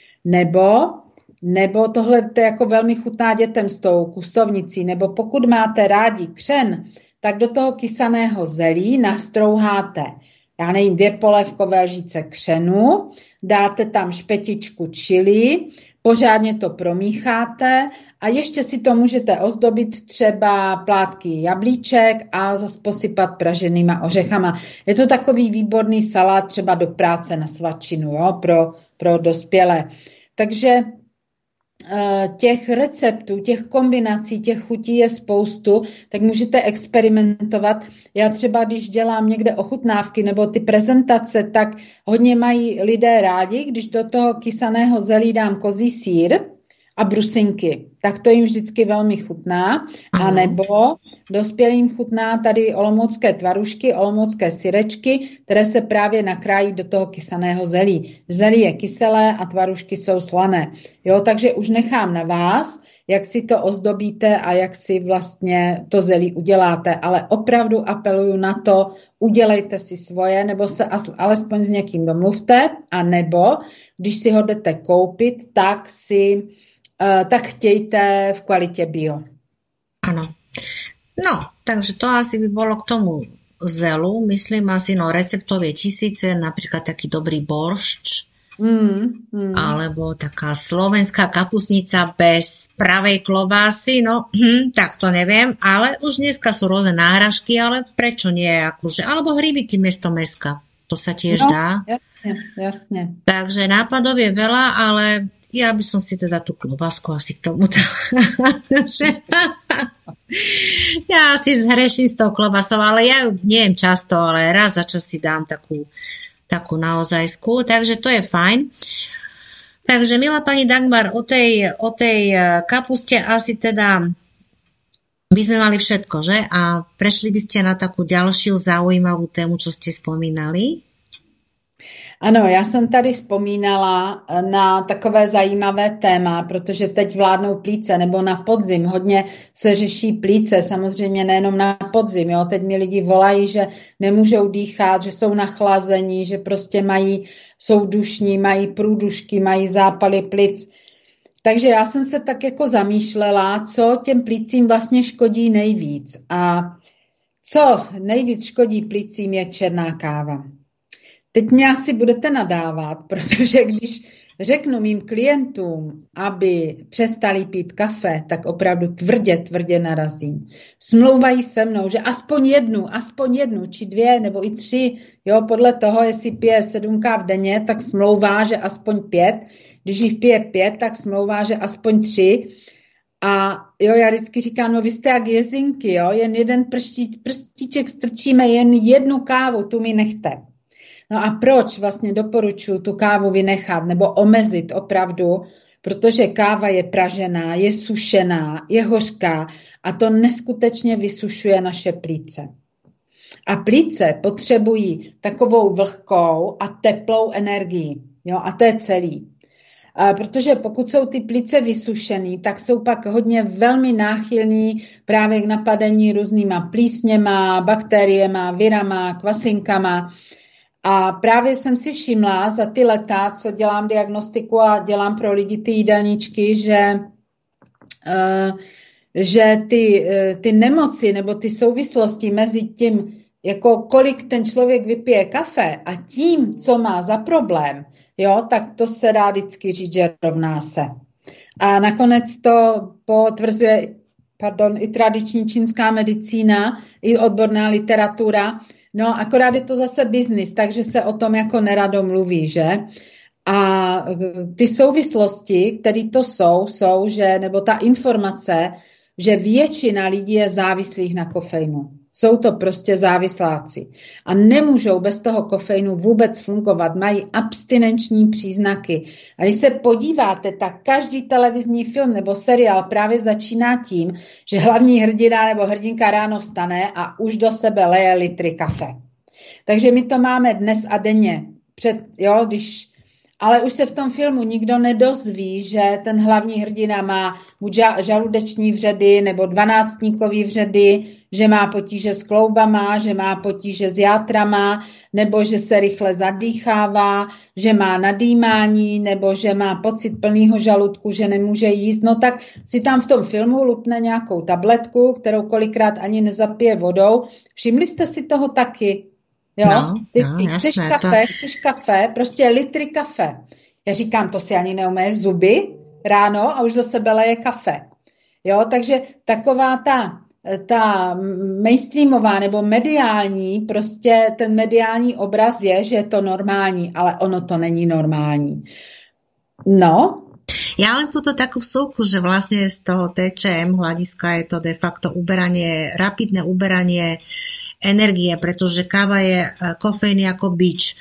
Speaker 3: Nebo, nebo tohle to jako velmi chutná dětem s tou kustovnicí, nebo pokud máte rádi křen, tak do toho kysaného zelí nastrouháte, já nevím, dvě polévkové lžíce křenu, dáte tam špetičku chili, pořádně to promícháte a ještě si to můžete ozdobit třeba plátky jablíček a zase posypat praženýma ořechama. Je to takový výborný salát třeba do práce na svačinu, jo, pro, pro dospělé. Takže těch receptů, těch kombinací, těch chutí je spoustu, tak můžete experimentovat. Já třeba, když dělám někde ochutnávky nebo ty prezentace, tak hodně mají lidé rádi, když do toho kysaného zelí dám kozí sýr a brusinky. Tak to jim vždycky velmi chutná. A nebo dospělým chutná tady olomoucké tvarušky, olomoucké syrečky, které se právě nakrájí do toho kysaného zelí. Zelí je kyselé a tvarušky jsou slané. Jo, takže už nechám na vás, jak si to ozdobíte a jak si vlastně to zelí uděláte. Ale opravdu apeluju na to, udělejte si svoje, nebo se alespoň s někým domluvte, a nebo když si ho jdete koupit, tak si Uh, tak chtějte v kvalitě bio.
Speaker 2: Áno. No, takže to asi by bolo k tomu zelu. Myslím asi, no receptov je tisíce, napríklad taký dobrý boršč, mm, mm. alebo taká slovenská kapustnica bez pravej klobásy, no hm, tak to neviem, ale už dneska sú rôzne náhražky, ale prečo nie, akože, alebo hríbiky miesto mäska, to sa tiež
Speaker 3: no,
Speaker 2: dá.
Speaker 3: Jasne, jasne.
Speaker 2: Takže nápadov je veľa, ale ja by som si teda tú klobásku asi k tomu dala. Ja si zhreším s tou klobásou, ale ja ju nejem často, ale raz za čas si dám takú, takú naozajskú, takže to je fajn. Takže, milá pani Dagmar, o tej, o tej kapuste asi teda by sme mali všetko, že? A prešli by ste na takú ďalšiu zaujímavú tému, čo ste spomínali?
Speaker 3: Ano, já jsem tady vzpomínala na takové zajímavé téma, protože teď vládnou plíce, nebo na podzim. Hodně se řeší plíce, samozřejmě nejenom na podzim. Jo? Teď mi lidi volají, že nemůžou dýchat, že jsou nachlazení, že prostě mají, jsou dušní, mají průdušky, mají zápaly plic. Takže já jsem se tak jako zamýšlela, co těm plicím vlastně škodí nejvíc. A co nejvíc škodí plicím je černá káva. Teď mě asi budete nadávat, protože když řeknu mým klientům, aby přestali pít kafe, tak opravdu tvrdě, tvrdě narazím. Smlouvají se mnou, že aspoň jednu, aspoň jednu, či dvě, nebo i tři, jo, podle toho, jestli pije sedm káv denně, tak smlouvá, že aspoň pět. Když jich pije pět, tak smlouvá, že aspoň tři. A jo, já vždycky říkám, no vy jste jak jezinky, jo, jen jeden prstí, prstíček strčíme, jen jednu kávu, tu mi nechte. No a proč vlastně doporučuji tu kávu vynechat nebo omezit opravdu, protože káva je pražená, je sušená, je hořká a to neskutečně vysušuje naše plíce. A plíce potřebují takovou vlhkou a teplou energii, jo, a to je celý. A protože pokud jsou ty plíce vysušený, tak jsou pak hodně velmi náchylní právě k napadení různýma plísněma, bakteriema, virama, kvasinkama. A právě jsem si všimla za ty leta, co dělám diagnostiku a dělám pro lidi ty jídelníčky, že, uh, že ty, uh, ty nemoci nebo ty souvislosti mezi tím, jako kolik ten člověk vypije kafe a tím, co má za problém, jo, tak to se dá vždycky říct, že rovná se. A nakonec to potvrzuje pardon, i tradiční čínská medicína, i odborná literatura. No, akorát je to zase biznis, takže se o tom jako nerado mluví, že? A ty souvislosti, které to jsou, jsou, že, nebo ta informace, že většina lidí je závislých na kofeinu. Jsou to prostě závisláci. A nemůžou bez toho kofeinu vůbec fungovat. Mají abstinenční příznaky. A když se podíváte, tak každý televizní film nebo seriál právě začíná tím, že hlavní hrdina nebo hrdinka ráno vstane a už do sebe leje litry kafe. Takže my to máme dnes a denně. Před, jo, když, ale už se v tom filmu nikdo nedozví, že ten hlavní hrdina má buď žaludeční vředy nebo dvanáctníkový vředy, že má potíže s kloubama, že má potíže s játrama, nebo že se rychle zadýchává, že má nadýmání, nebo že má pocit plného žaludku, že nemůže jíst. No tak si tam v tom filmu lupne nějakou tabletku, kterou kolikrát ani nezapije vodou. Všimli jste si toho taky? Jo?
Speaker 2: No,
Speaker 3: Ty,
Speaker 2: no,
Speaker 3: ty
Speaker 2: jasné,
Speaker 3: chceš kafe,
Speaker 2: to...
Speaker 3: chceš kafe, prostě litry kafe. Já říkám, to si ani neumé zuby ráno a už do sebe leje kafe. Jo, takže taková ta ta mainstreamová nebo mediální, prostě ten mediální obraz je, že je to normální, ale ono to není normální. No.
Speaker 2: Ja len túto takú vsúku, že vlastne z toho té čé em hľadiska je to de facto uberanie, rapidné uberanie energie, pretože káva je kofeín ako bič.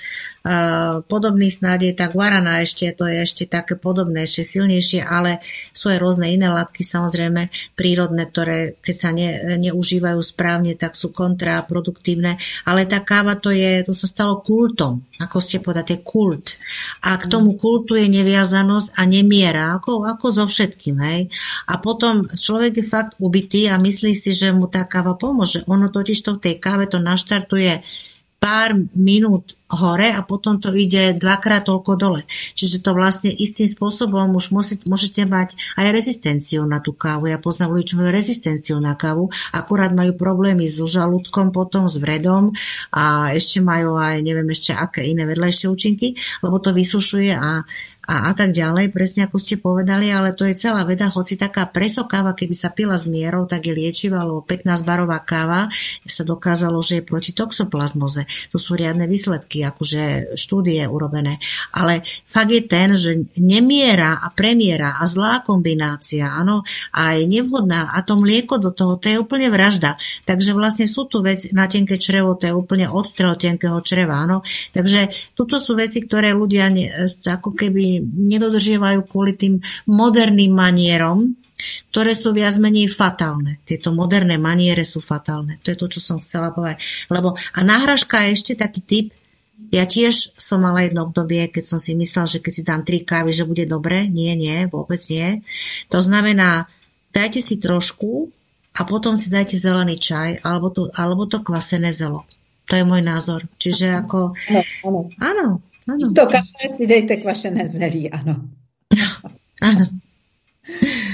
Speaker 2: Uh, podobný snáď je tá guarana, ešte to je ešte také podobné, ešte silnejšie, ale sú aj rôzne iné látky, samozrejme prírodné, ktoré keď sa ne, neužívajú správne, tak sú kontraproduktívne, ale tá káva to je, to sa stalo kultom, ako ste povedali, kult. A k tomu kultu je neviazanosť a nemiera, ako, ako so všetkým, hej. A potom človek je fakt ubitý a myslí si, že mu tá káva pomôže. Ono totiž to v tej káve to naštartuje pár minút hore a potom to ide dvakrát toľko dole. Čiže to vlastne istým spôsobom už môžete, môžete mať aj rezistenciu na tú kávu. Ja poznám ľudí, čo majú rezistenciu na kávu, akurát majú problémy so žalúdkom, potom s vredom a ešte majú aj neviem ešte aké iné vedľajšie účinky, lebo to vysušuje a A, a tak ďalej, presne ako ste povedali, ale to je celá veda, hoci taká preso káva, keby sa pila s mierou, tak je liečivá, lebo pätnásť barová káva sa dokázalo, že je proti toxoplazmoze. To sú riadne výsledky, akože štúdie urobené. Ale fakt je ten, že nemiera a premiera a zlá kombinácia, áno, a je nevhodná a to mlieko do toho, to je úplne vražda. Takže vlastne sú tu veci na tenké črevo, to je úplne odstrel tenkého čreva, áno. Takže tuto sú veci, ktoré ľudia ne, ako keby nedodržiavajú kvôli tým moderným manierom, ktoré sú viac menej fatálne. Tieto moderné maniere sú fatálne. To je to, čo som chcela povedať. Lebo, a náhražka je ešte taký typ, ja tiež som mala jedno obdobie, keď som si myslela, že keď si dám tri kávy, že bude dobre. Nie, nie, vôbec nie. To znamená, dajte si trošku a potom si dajte zelený čaj alebo to, alebo to kvasené zelo. To je môj názor. Čiže ako...
Speaker 3: Áno, áno.
Speaker 2: Áno.
Speaker 3: Z toho kafe si dejte kvašené zelí, ano.
Speaker 2: Ano.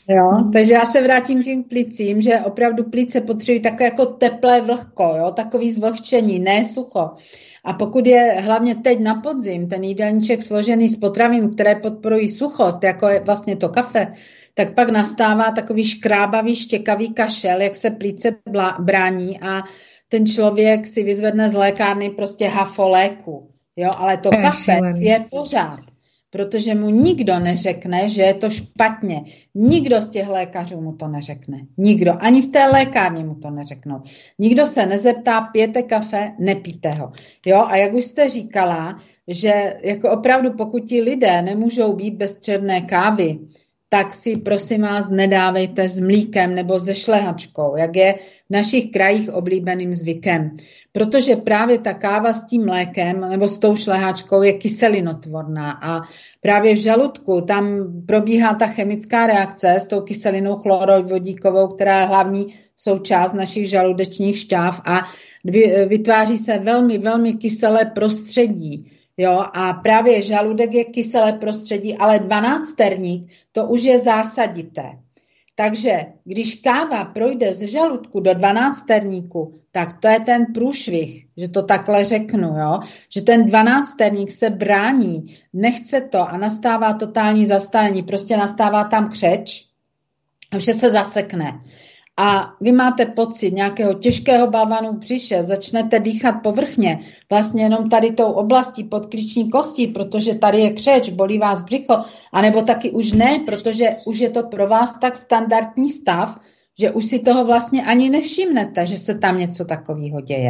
Speaker 3: Jo, takže já se vrátím k těm plicím, že opravdu plice potřebují takové jako teplé vlhko, jo, takový zvlhčení, ne sucho. A pokud je hlavně teď na podzim ten jídelníček složený z potravin, které podporují suchost, jako je vlastně to kafe, tak pak nastává takový škrábavý, štěkavý kašel, jak se plíce brání a ten člověk si vyzvedne z lékárny prostě hafo léku. Jo, ale to kafe je pořád, protože mu nikdo neřekne, že je to špatně. Nikdo z těch lékařů mu to neřekne. Nikdo. Ani v té lékárně mu to neřeknou. Nikdo se nezeptá, pijete kafe, nepijte ho. Jo, a jak už jste říkala, že jako opravdu pokud ti lidé nemůžou být bez černé kávy, tak si prosím vás nedávejte s mlíkem nebo se šlehačkou, jak je v našich krajích oblíbeným zvykem. Protože právě ta káva s tím mlékem nebo s tou šlehačkou je kyselinotvorná a právě v žaludku tam probíhá ta chemická reakce s tou kyselinou chlorovodíkovou, která je hlavní součást našich žaludečních šťáv a vytváří se velmi, velmi kyselé prostředí. Jo, a právě žaludek je kyselé prostředí, ale dvanácterník to už je zásadité. Takže když káva projde z žaludku do dvanácterníku, tak to je ten průšvih, že to takhle řeknu, jo? Že ten dvanácterník se brání, nechce to a nastává totální zastání, prostě nastává tam křeč a vše se zasekne. A vy máte pocit nějakého těžkého balvanu v břiše, začnete dýchat povrchně, vlastně jenom tady tou oblastí podklíční kostí, protože tady je křeč, bolí vás břicho, anebo taky už ne, protože už je to pro vás tak standardní stav, že už si toho vlastně ani nevšimnete, že se tam něco takového děje.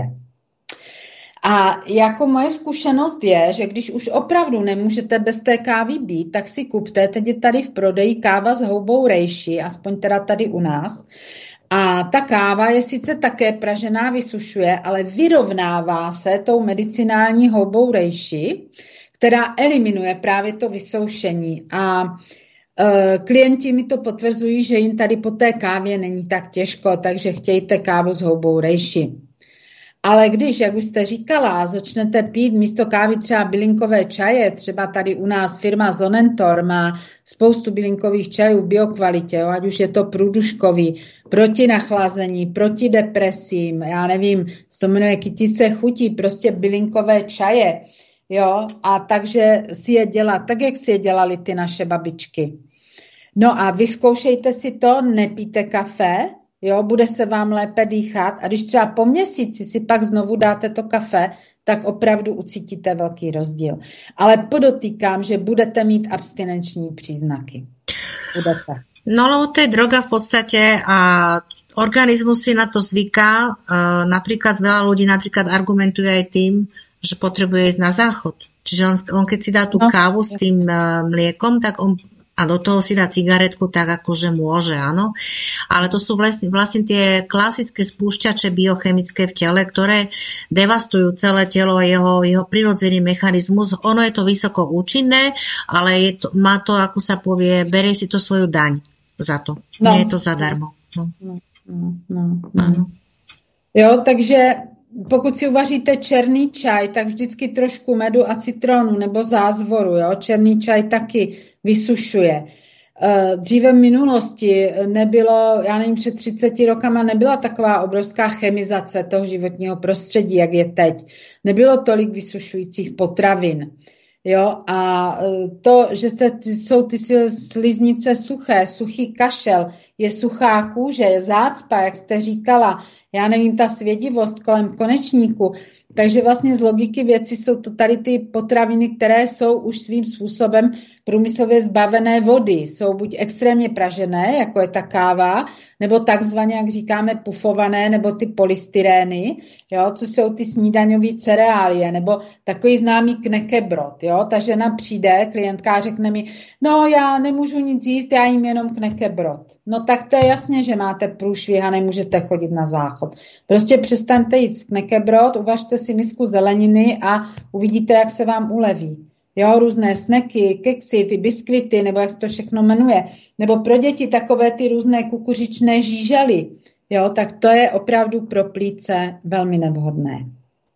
Speaker 3: A jako moje zkušenost je, že když už opravdu nemůžete bez té kávy být, tak si kupte, teď je tady v prodeji káva s houbou reishi, aspoň teda tady u nás. A ta káva je sice také pražená, vysušuje, ale vyrovnává se tou medicinální houbou reishi, která eliminuje právě to vysoušení. A e, klienti mi to potvrzují, že jim tady po té kávě není tak těžko, takže chtějte kávu s houbou reishi. Ale když, jak už jste říkala, začnete pít místo kávy třeba bylinkové čaje, třeba tady u nás firma Zonentor má spoustu bylinkových čajů v biokvalitě, jo, ať už je to průduškový, proti nachlazení, proti depresím, já nevím, to jmenuje kytice chutí, prostě bylinkové čaje, jo, a takže si je dělat, tak jak si je dělali ty naše babičky. No a vyzkoušejte si to, nepijte kafe, jo, bude se vám lépe dýchat a když třeba po měsíci si pak znovu dáte to kafe, tak opravdu ucítíte velký rozdíl. Ale podotýkám, že budete mít abstinenční příznaky. Budete.
Speaker 2: No lebo to je droga v podstate a organizmus si na to zvyká. Uh, napríklad veľa ľudí napríklad argumentuje aj tým, že potrebuje ísť na záchod. Čiže on, on keď si dá tú no, kávu s tým uh, mliekom, tak on a do toho si dá cigaretku, tak akože môže, áno. Ale to sú vlastne, vlastne tie klasické spúšťače biochemické v tele, ktoré devastujú celé telo a jeho, jeho prirodzený mechanizmus. Ono je to vysoko účinné, ale je to, má to, ako sa povie, berie si to svoju daň za to. No. Nie je to zadarmo. No.
Speaker 3: No, no, no, no. Jo, takže pokud si uvaříte černý čaj, tak vždycky trošku medu a citronu nebo zázvoru. Jo? Černý čaj taky vysušuje. Dříve v minulosti nebylo, já nevím, před třiceti rokama nebyla taková obrovská chemizace toho životního prostředí, jak je teď. Nebylo tolik vysušujících potravin. Jo? A to, že se, jsou ty sliznice suché, suchý kašel, je suchá kůže, je zácpa, jak jste říkala, já nevím, ta svědivost kolem konečníku. Takže vlastně z logiky věci jsou to tady ty potraviny, které jsou už svým způsobem průmyslově zbavené vody. Jsou buď extrémně pražené, jako je ta káva, nebo takzvaně, jak říkáme, pufované, nebo ty polystyrény, jo, co jsou ty snídaňové cereálie, nebo takový známý knekebrod. Jo. Ta žena přijde, klientka řekne mi, no já nemůžu nic jíst, já jím jenom knekebrod. No tak to je jasně, že máte průšvih a nemůžete chodit na záchod. Prostě přestaňte jíst knekebrod, uvažte si misku zeleniny a uvidíte, jak se vám uleví. Jo, různé sneky, keksy, ty biskvity, nebo jak se to všechno jmenuje. Nebo pro děti takové ty různé kukuřičné žížely. Jo, tak to je opravdu pro plíce velmi nevhodné.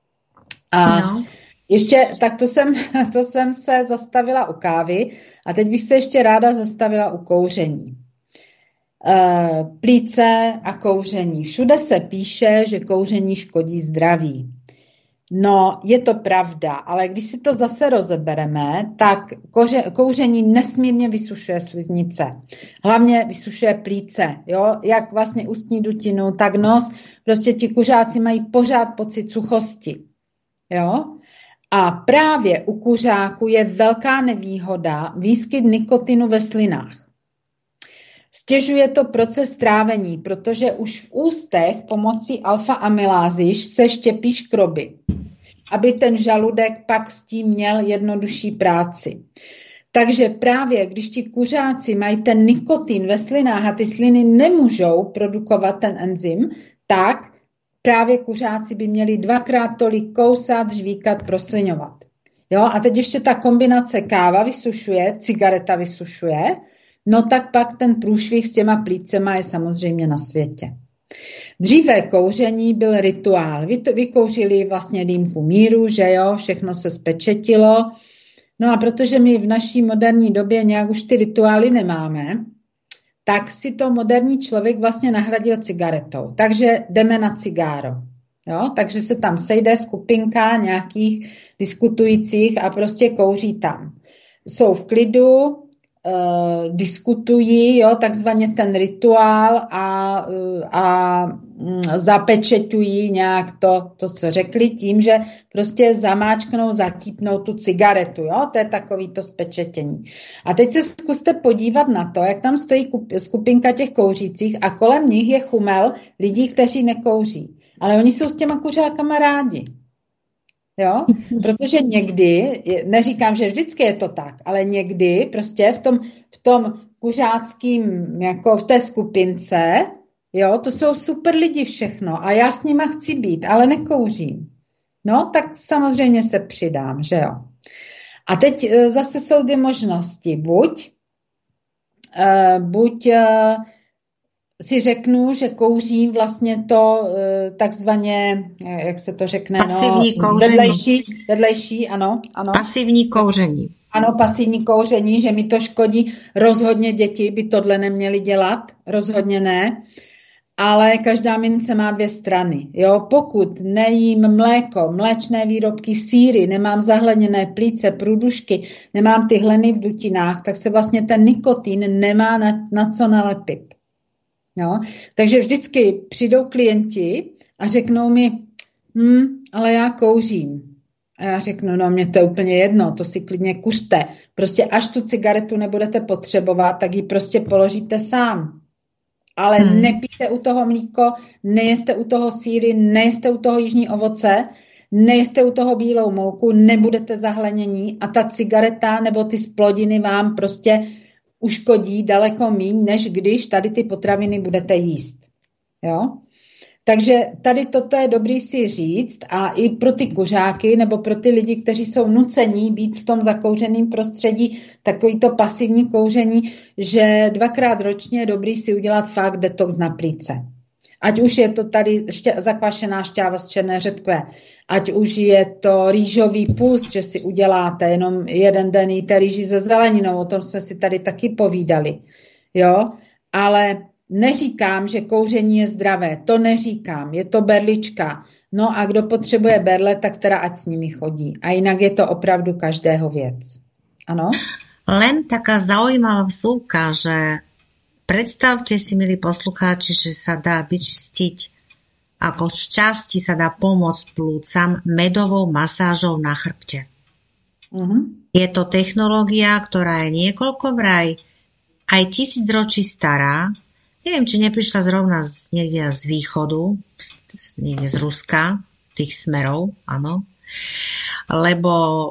Speaker 3: A no. ještě, tak to jsem, to jsem se zastavila u kávy a teď bych se ještě ráda zastavila u kouření. plíce a kouření. Všude se píše, že kouření škodí zdraví. No, je to pravda, ale když si to zase rozebereme, tak koře, kouření nesmírně vysušuje sliznice. Hlavně vysušuje plíce, jo? Jak vlastně ústní dutinu, tak nos. Prostě ti kuřáci mají pořád pocit suchosti. Jo? A právě u kuřáků je velká nevýhoda výskyt nikotinu ve slinách. Stěžuje to proces trávení, protože už v ústech pomocí alfa-amylázy se štěpí škroby, aby ten žaludek pak s tím měl jednodušší práci. Takže právě, když ti kuřáci mají ten nikotin ve slinách a ty sliny nemůžou produkovat ten enzym, tak právě kuřáci by měli dvakrát tolik kousat, žvíkat, prosliňovat. Jo? A teď ještě ta kombinace káva vysušuje, cigareta vysušuje, no tak pak ten průšvih s těma plícema je samozřejmě na světě. Dříve kouření byl rituál. Vy to vykouřili vlastně dýmku míru, že jo, všechno se spečetilo. No a protože my v naší moderní době nějak už ty rituály nemáme, tak si to moderní člověk vlastně nahradil cigaretou. Takže jdeme na cigáro. Jo? Takže se tam sejde skupinka nějakých diskutujících a prostě kouří tam. Jsou v klidu, Uh, diskutují, jo, takzvaně ten rituál a, a mm, zapečeťují nějak to, to, co řekli, tím, že prostě zamáčknou, zatípnou tu cigaretu, jo, to je takový to spečetění. A teď se zkuste podívat na to, jak tam stojí skupinka těch kouřících a kolem nich je chumel lidí, kteří nekouří. Ale oni jsou s těma kuřákama rádi. Jo? Protože někdy, neříkám, že vždycky je to tak, ale někdy prostě v tom, v tom kuřáckým, jako v té skupince, jo, to jsou super lidi všechno a já s nima chci být, ale nekouřím. No, tak samozřejmě se přidám, že jo. A teď zase jsou dvě možnosti. Buď, uh, buď uh, si řeknu, že kouřím vlastně to takzvaně, jak se to řekne,
Speaker 2: pasivní
Speaker 3: no,
Speaker 2: kouření.
Speaker 3: Vedlejší, vedlejší, ano, ano.
Speaker 2: Pasivní kouření.
Speaker 3: Ano, pasivní kouření, že mi to škodí. Rozhodně děti by tohle neměly dělat, rozhodně ne. Ale každá mince má dvě strany. Jo? Pokud nejím mléko, mléčné výrobky, sýry, nemám zahleněné plíce, průdušky, nemám ty hleny v dutinách, tak se vlastně ten nikotin nemá na, na co nalepit. Jo? Takže vždycky přijdou klienti a řeknou mi, hm, ale já kouřím. A já řeknu, no mě to je úplně jedno, to si klidně kuřte. Prostě až tu cigaretu nebudete potřebovat, tak ji prostě položíte sám. Ale hmm. nepijte u toho mlíko, nejeste u toho sýry, nejeste u toho jižní ovoce, nejeste u toho bílou mouku, nebudete zahlenění a ta cigareta nebo ty splodiny vám prostě uškodí daleko míň, než když tady ty potraviny budete jíst. Jo? Takže tady toto je dobrý si říct a i pro ty kuřáky nebo pro ty lidi, kteří jsou nucení být v tom zakouřeném prostředí, takový to pasivní kouření, že dvakrát ročně je dobrý si udělat fakt detox na plíce. Ať už je to tady ště, zakvašená šťáva z černé řepkové, ať už je to rýžový půst, že si uděláte jenom jeden den jíte rýži se zeleninou, o tom jsme si tady taky povídali. Jo? Ale neříkám, že kouření je zdravé, to neříkám, je to berlička. No a kdo potřebuje berle, tak teda ať s nimi chodí. A jinak je to opravdu každého věc. Ano?
Speaker 2: Len taká zaujímavá vsúka, že predstavte si, milí poslucháči, že sa dá vyčistiť, ako z časti sa dá pomôcť plúcam medovou masážou na chrbte. Uh-huh. Je to technológia, ktorá je niekoľko vraj aj tisíc ročí stará. Neviem, či neprišla zrovna z, niekde z východu, z, niekde z Ruska, tých smerov, áno. Lebo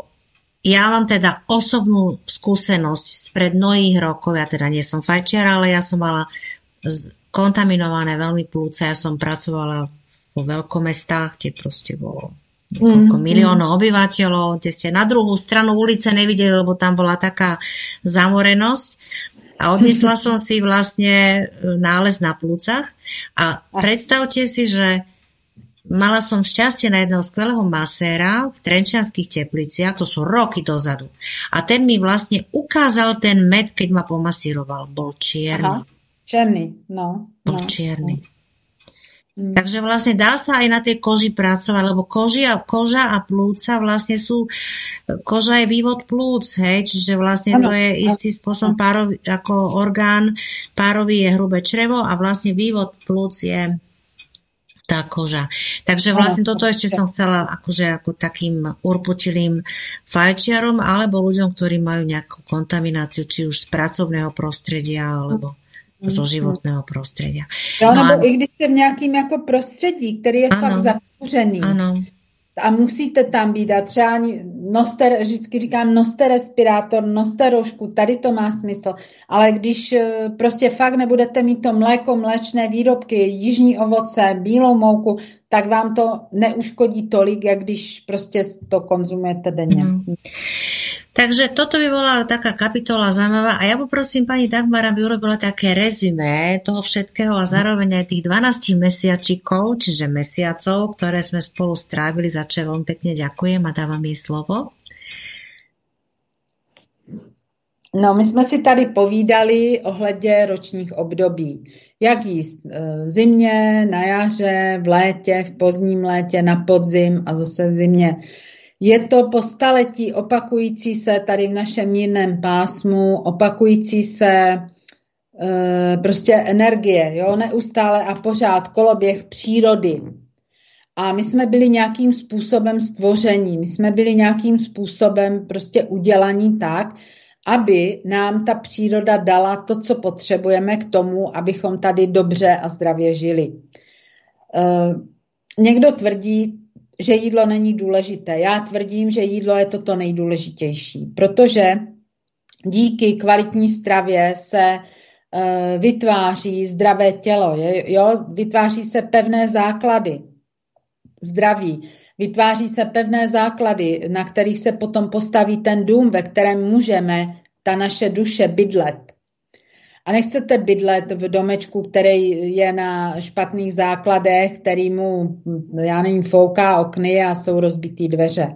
Speaker 2: ja mám teda osobnú skúsenosť spred mnohých rokov, ja teda nie som fajčiara, ale ja som mala kontaminované veľmi plúce, ja som pracovala vo veľkomestách, kde proste bolo niekoľko mm, miliónov mm. obyvateľov, kde ste na druhú stranu ulice nevideli, lebo tam bola taká zamorenosť. A odnesla som si vlastne nález na plúcach a predstavte si, že mala som šťastie na jedného skvelého maséra v Trenčianskych Tepliciach, to sú roky dozadu. A ten mi vlastne ukázal ten med, keď ma pomasíroval. Bol čierny. Aha.
Speaker 3: Černý, no.
Speaker 2: Bol
Speaker 3: no
Speaker 2: čierny.
Speaker 3: no.
Speaker 2: Takže vlastne dá sa aj na tej koži pracovať, lebo koži a, koža a plúca vlastne sú, koža je vývod plúc, hej, čiže vlastne ano, to je istý spôsob párový, ako orgán párový je hrubé črevo a vlastne vývod plúc je tá koža. Takže vlastne toto ešte som chcela akože ako takým urputilým fajčiarom alebo ľuďom, ktorí majú nejakú kontamináciu, či už z pracovného prostredia alebo zo životného prostredia.
Speaker 3: Jo, no nebo a... i když jste v nějakým jako prostředí, který je ano, fakt zakouřený.
Speaker 2: Ano.
Speaker 3: A musíte tam být a třeba noste, vždycky říkám, noste respirátor, noste roušku, tady to má smysl. Ale když prostě fakt nebudete mít to mléko, mléčné výrobky, jižní ovoce, bílou mouku, tak vám to neuškodí tolik, jak když prostě to konzumujete denně. Mm.
Speaker 2: Takže toto by bola taká kapitola zaujímavá a ja poprosím pani Dagmar, aby urobila také rezumé toho všetkého a zároveň aj tých dvanásť mesiačikov, čiže mesiacov, ktoré sme spolu strávili, za čo veľmi pekne ďakujem a dávam jej slovo.
Speaker 3: No, my jsme si tady povídali ohledně ročních období. Jak jíst v zimě, na jaře, v létě, v pozdním létě, na podzim a zase v zimě. Je to po staletí opakující se tady v našem mírném pásmu, opakující se e, prostě energie, jo, neustále a pořád koloběh přírody. A my jsme byli nějakým způsobem stvoření, my jsme byli nějakým způsobem prostě udělaní tak, aby nám ta příroda dala to, co potřebujeme k tomu, abychom tady dobře a zdravě žili. E, někdo tvrdí, že jídlo není důležité. Já tvrdím, že jídlo je toto nejdůležitější, protože díky kvalitní stravě se e, vytváří zdravé tělo, je, jo? Vytváří se pevné základy zdraví, vytváří se pevné základy, na kterých se potom postaví ten dům, ve kterém můžeme ta naše duše bydlet. A nechcete bydlet v domečku, který je na špatných základech, který mu, já nevím, fouká okny a jsou rozbitý dveře.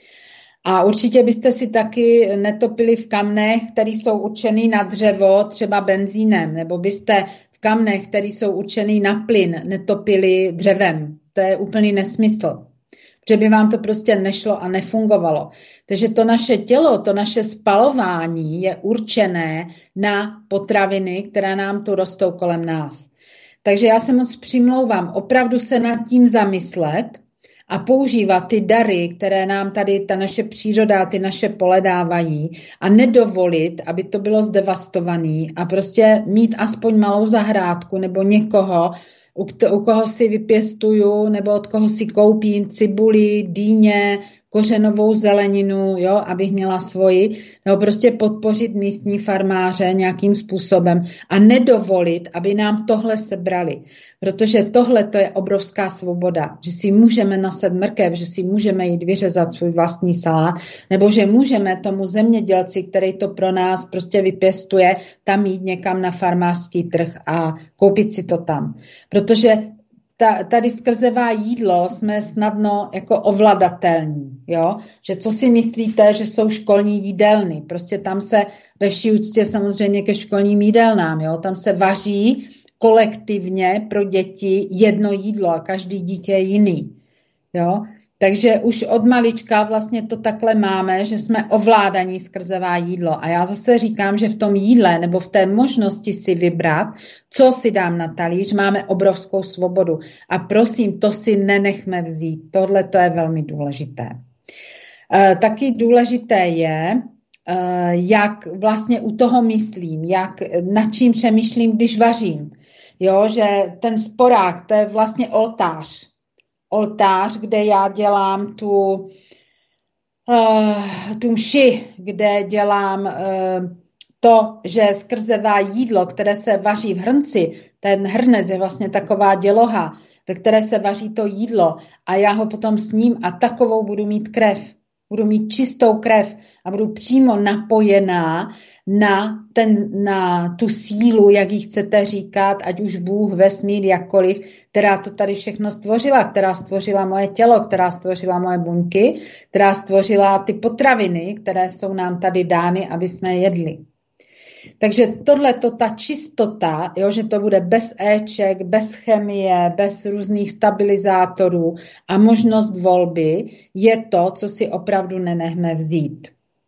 Speaker 3: A určitě byste si taky netopili v kamnech, které jsou určený na dřevo, třeba benzínem, nebo byste v kamnech, které jsou určený na plyn, netopili dřevem. To je úplný nesmysl. Protože by vám to prostě nešlo a nefungovalo. Takže to naše tělo, to naše spalování je určené na potraviny, které nám tu rostou kolem nás. Takže já se moc přimlouvám, opravdu se nad tím zamyslet a používat ty dary, které nám tady ta naše příroda, ty naše pole dávají a nedovolit, aby to bylo zdevastované a prostě mít aspoň malou zahrádku nebo někoho, U, u koho si vypěstuju nebo od koho si koupím cibuli, dýně, kořenovou zeleninu, jo, abych měla svoji, nebo prostě podpořit místní farmáře nějakým způsobem a nedovolit, aby nám tohle sebrali. Protože tohle to je obrovská svoboda, že si můžeme naset mrkev, že si můžeme jít vyřezat svůj vlastní salát, nebo že můžeme tomu zemědělci, který to pro nás prostě vypěstuje, tam jít někam na farmářský trh a koupit si to tam. Protože ta, tady skrzevá jídlo jsme snadno jako ovladatelní, jo? Že co si myslíte, že jsou školní jídelny, prostě tam se ve vší úctě samozřejmě ke školním jídelnám, jo? Tam se vaří kolektivně pro děti jedno jídlo a každý dítě je jiný, jo? Takže už od malička vlastně to takhle máme, že jsme ovládaní skrzevá jídlo. A já zase říkám, že v tom jídle nebo v té možnosti si vybrat, co si dám na talíř, máme obrovskou svobodu. A prosím, to si nenechme vzít. Tohle to je velmi důležité. E, taky důležité je, e, jak vlastně u toho myslím, jak, nad čím přemýšlím, když vařím. Jo, že ten sporák, to je vlastně oltář. oltář, kde já dělám tu, uh, tu mši, kde dělám uh, to, že skrzevá jídlo, které se vaří v hrnci, ten hrnec je vlastně taková děloha, ve které se vaří to jídlo a já ho potom sním a takovou budu mít krev. Budu mít čistou krev a budu přímo napojená na, ten, na tu sílu, jak ji chcete říkat, ať už Bůh, vesmír, jakkoliv, která to tady všechno stvořila, která stvořila moje tělo, která stvořila moje buňky, která stvořila ty potraviny, které jsou nám tady dány, aby jsme jedli. Takže tohleto, ta čistota, jo, že to bude bez éček, bez chemie, bez různých stabilizátorů a možnost volby, je to, co si opravdu nenechme vzít.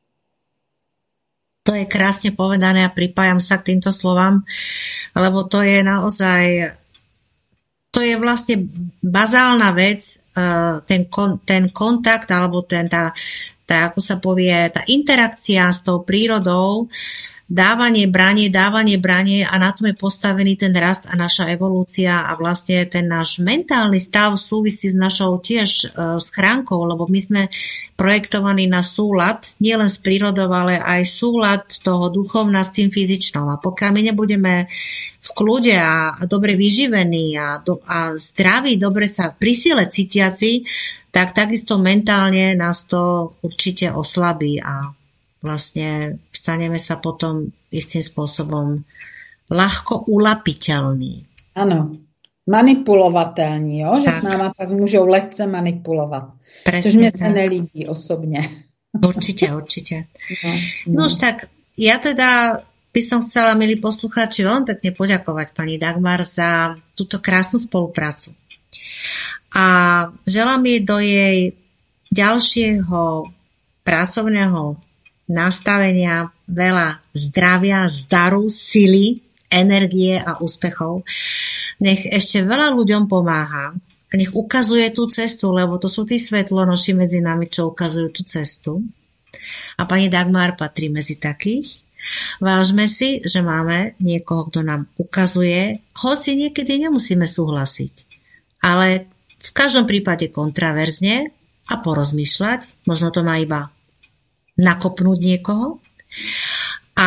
Speaker 2: To je krásne povedané a pripájam sa k týmto slovám, lebo to je naozaj, to je vlastne bazálna vec, ten, kon, ten kontakt, alebo ten, tá, tá, ako sa povie, tá interakcia s tou prírodou, dávanie, branie, dávanie, branie a na tom je postavený ten rast a naša evolúcia a vlastne ten náš mentálny stav súvisí s našou tiež uh, schránkou, lebo my sme projektovaní na súlad, nielen s prírodou, ale aj súlad toho duchovna s tým fyzičnom. A pokiaľ my nebudeme v kľude a, a dobre vyživení a, do, a zdraví, dobre sa pri sile cítiaci, tak takisto mentálne nás to určite oslabí a vlastne staneme sa potom istým spôsobom ľahko ulapiteľní.
Speaker 3: Ano, manipulovatelní, jo? Že tak. S náma pak můžou lehce manipulovat.
Speaker 2: Presne,
Speaker 3: což mě
Speaker 2: tak.
Speaker 3: se nelíbí osobně.
Speaker 2: Určite, určite. No, no. no už tak, ja teda by som chcela, milí poslucháči, veľmi pekne poďakovať pani Dagmar za túto krásnu spoluprácu. A želám jej do jej ďalšieho pracovného nastavenia veľa zdravia, zdaru, sily, energie a úspechov. Nech ešte veľa ľuďom pomáha a nech ukazuje tú cestu, lebo to sú tí svetlonoši medzi nami, čo ukazujú tú cestu. A pani Dagmar patrí medzi takých. Vážme si, že máme niekoho, kto nám ukazuje, hoci niekedy nemusíme súhlasiť. Ale v každom prípade kontraverzne a porozmýšľať, možno to má iba nakopnúť niekoho. A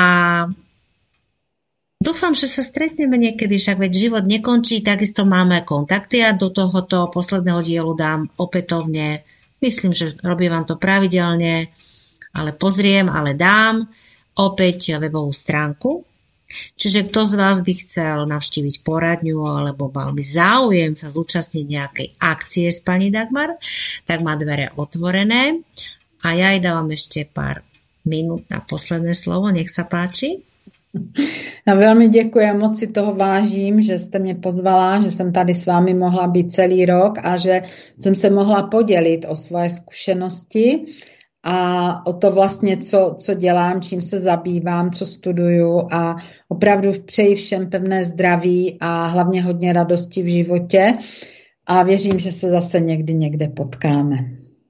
Speaker 2: dúfam, že sa stretneme niekedy, však veď život nekončí, takisto máme kontakty a do tohoto posledného dielu dám opätovne, myslím, že robím vám to pravidelne, ale pozriem, ale dám opäť webovú stránku. Čiže kto z vás by chcel navštíviť poradňu alebo mal by záujem sa zúčastniť nejakej akcie s pani Dagmar, tak má dvere otvorené. A ja jej dávam ešte pár minút na posledné slovo. Nech sa páči.
Speaker 3: Já velmi děkuji a moc si toho vážím, že jste mě pozvala, že jsem tady s vámi mohla být celý rok a že jsem se mohla podělit o svoje zkušenosti a o to vlastně, co, co dělám, čím se zabývám, co studuju a opravdu přeji všem pevné zdraví a hlavně hodně radosti v životě a věřím, že se zase někdy někde potkáme.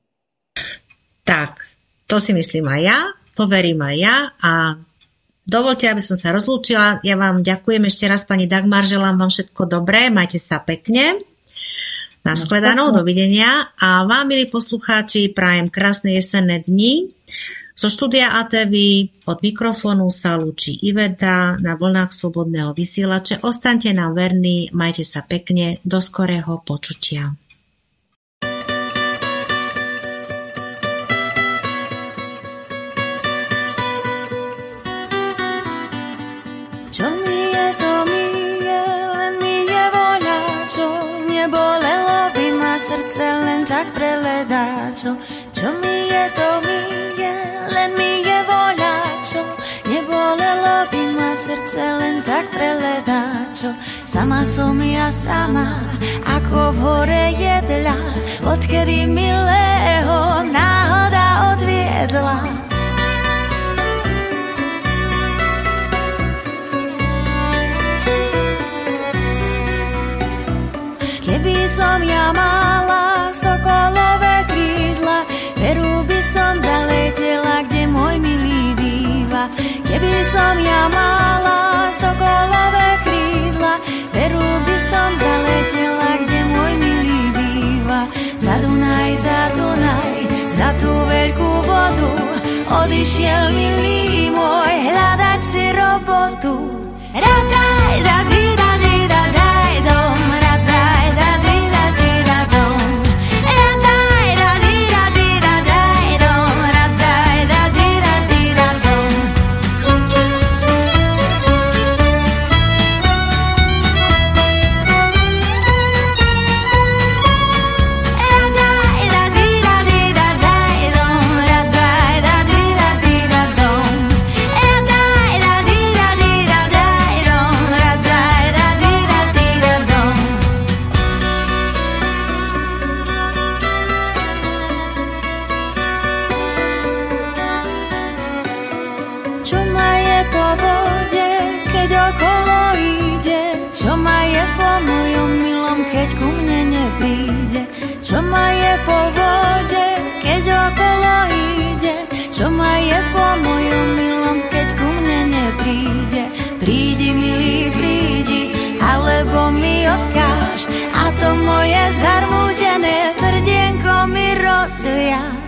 Speaker 2: Tak, to si myslím aj ja, to verím aj ja a dovolte, aby som sa rozlúčila. Ja vám ďakujem ešte raz, pani Dagmar, želám vám všetko dobré, majte sa pekne. Naschledanou, dovidenia. A vám, milí poslucháči, prajem krásne jesenné dni. Zo štúdia á té vé od mikrofónu sa lúči Iveta na vlnách slobodného vysielače. Ostaňte nám verní, majte sa pekne, do skorého počutia.
Speaker 4: Tak preledáčo, čo mi je, to mi je, len mi je voľačo. Nebolelo by ma srdce, len tak preledáčo. Sama som ja sama, ako v hore jedla, odkedy milého náhoda odviedla. Keby som ja mala sokolové krídla, peru by som zaletela, kde môj milý býva. Keby som ja mala sokolové krídla, peru by som zaletela, kde môj milý býva. Za Dunaj, za Dunaj, za tú veľkú vodu, odišiel milý môj hľadať si robotu. Radaj, radaj, radaj, radaj, dom, radaj, radaj, radaj, radom. Radaj, radaj, radaj, radaj, dom, radaj, radaj, radaj, radom. Radaj, radaj, radaj, radaj, dom, radaj, radaj, radaj, radom. Radaj, radaj, radaj, radaj, keď ku mne nepríde. Čo ma je po vode, keď okolo ide, čo ma je po mojom milom, keď ku mne nepríde. Prídi, milý, prídi, alebo mi odkáž, a to moje zarmútené srdienko mi rozviaž.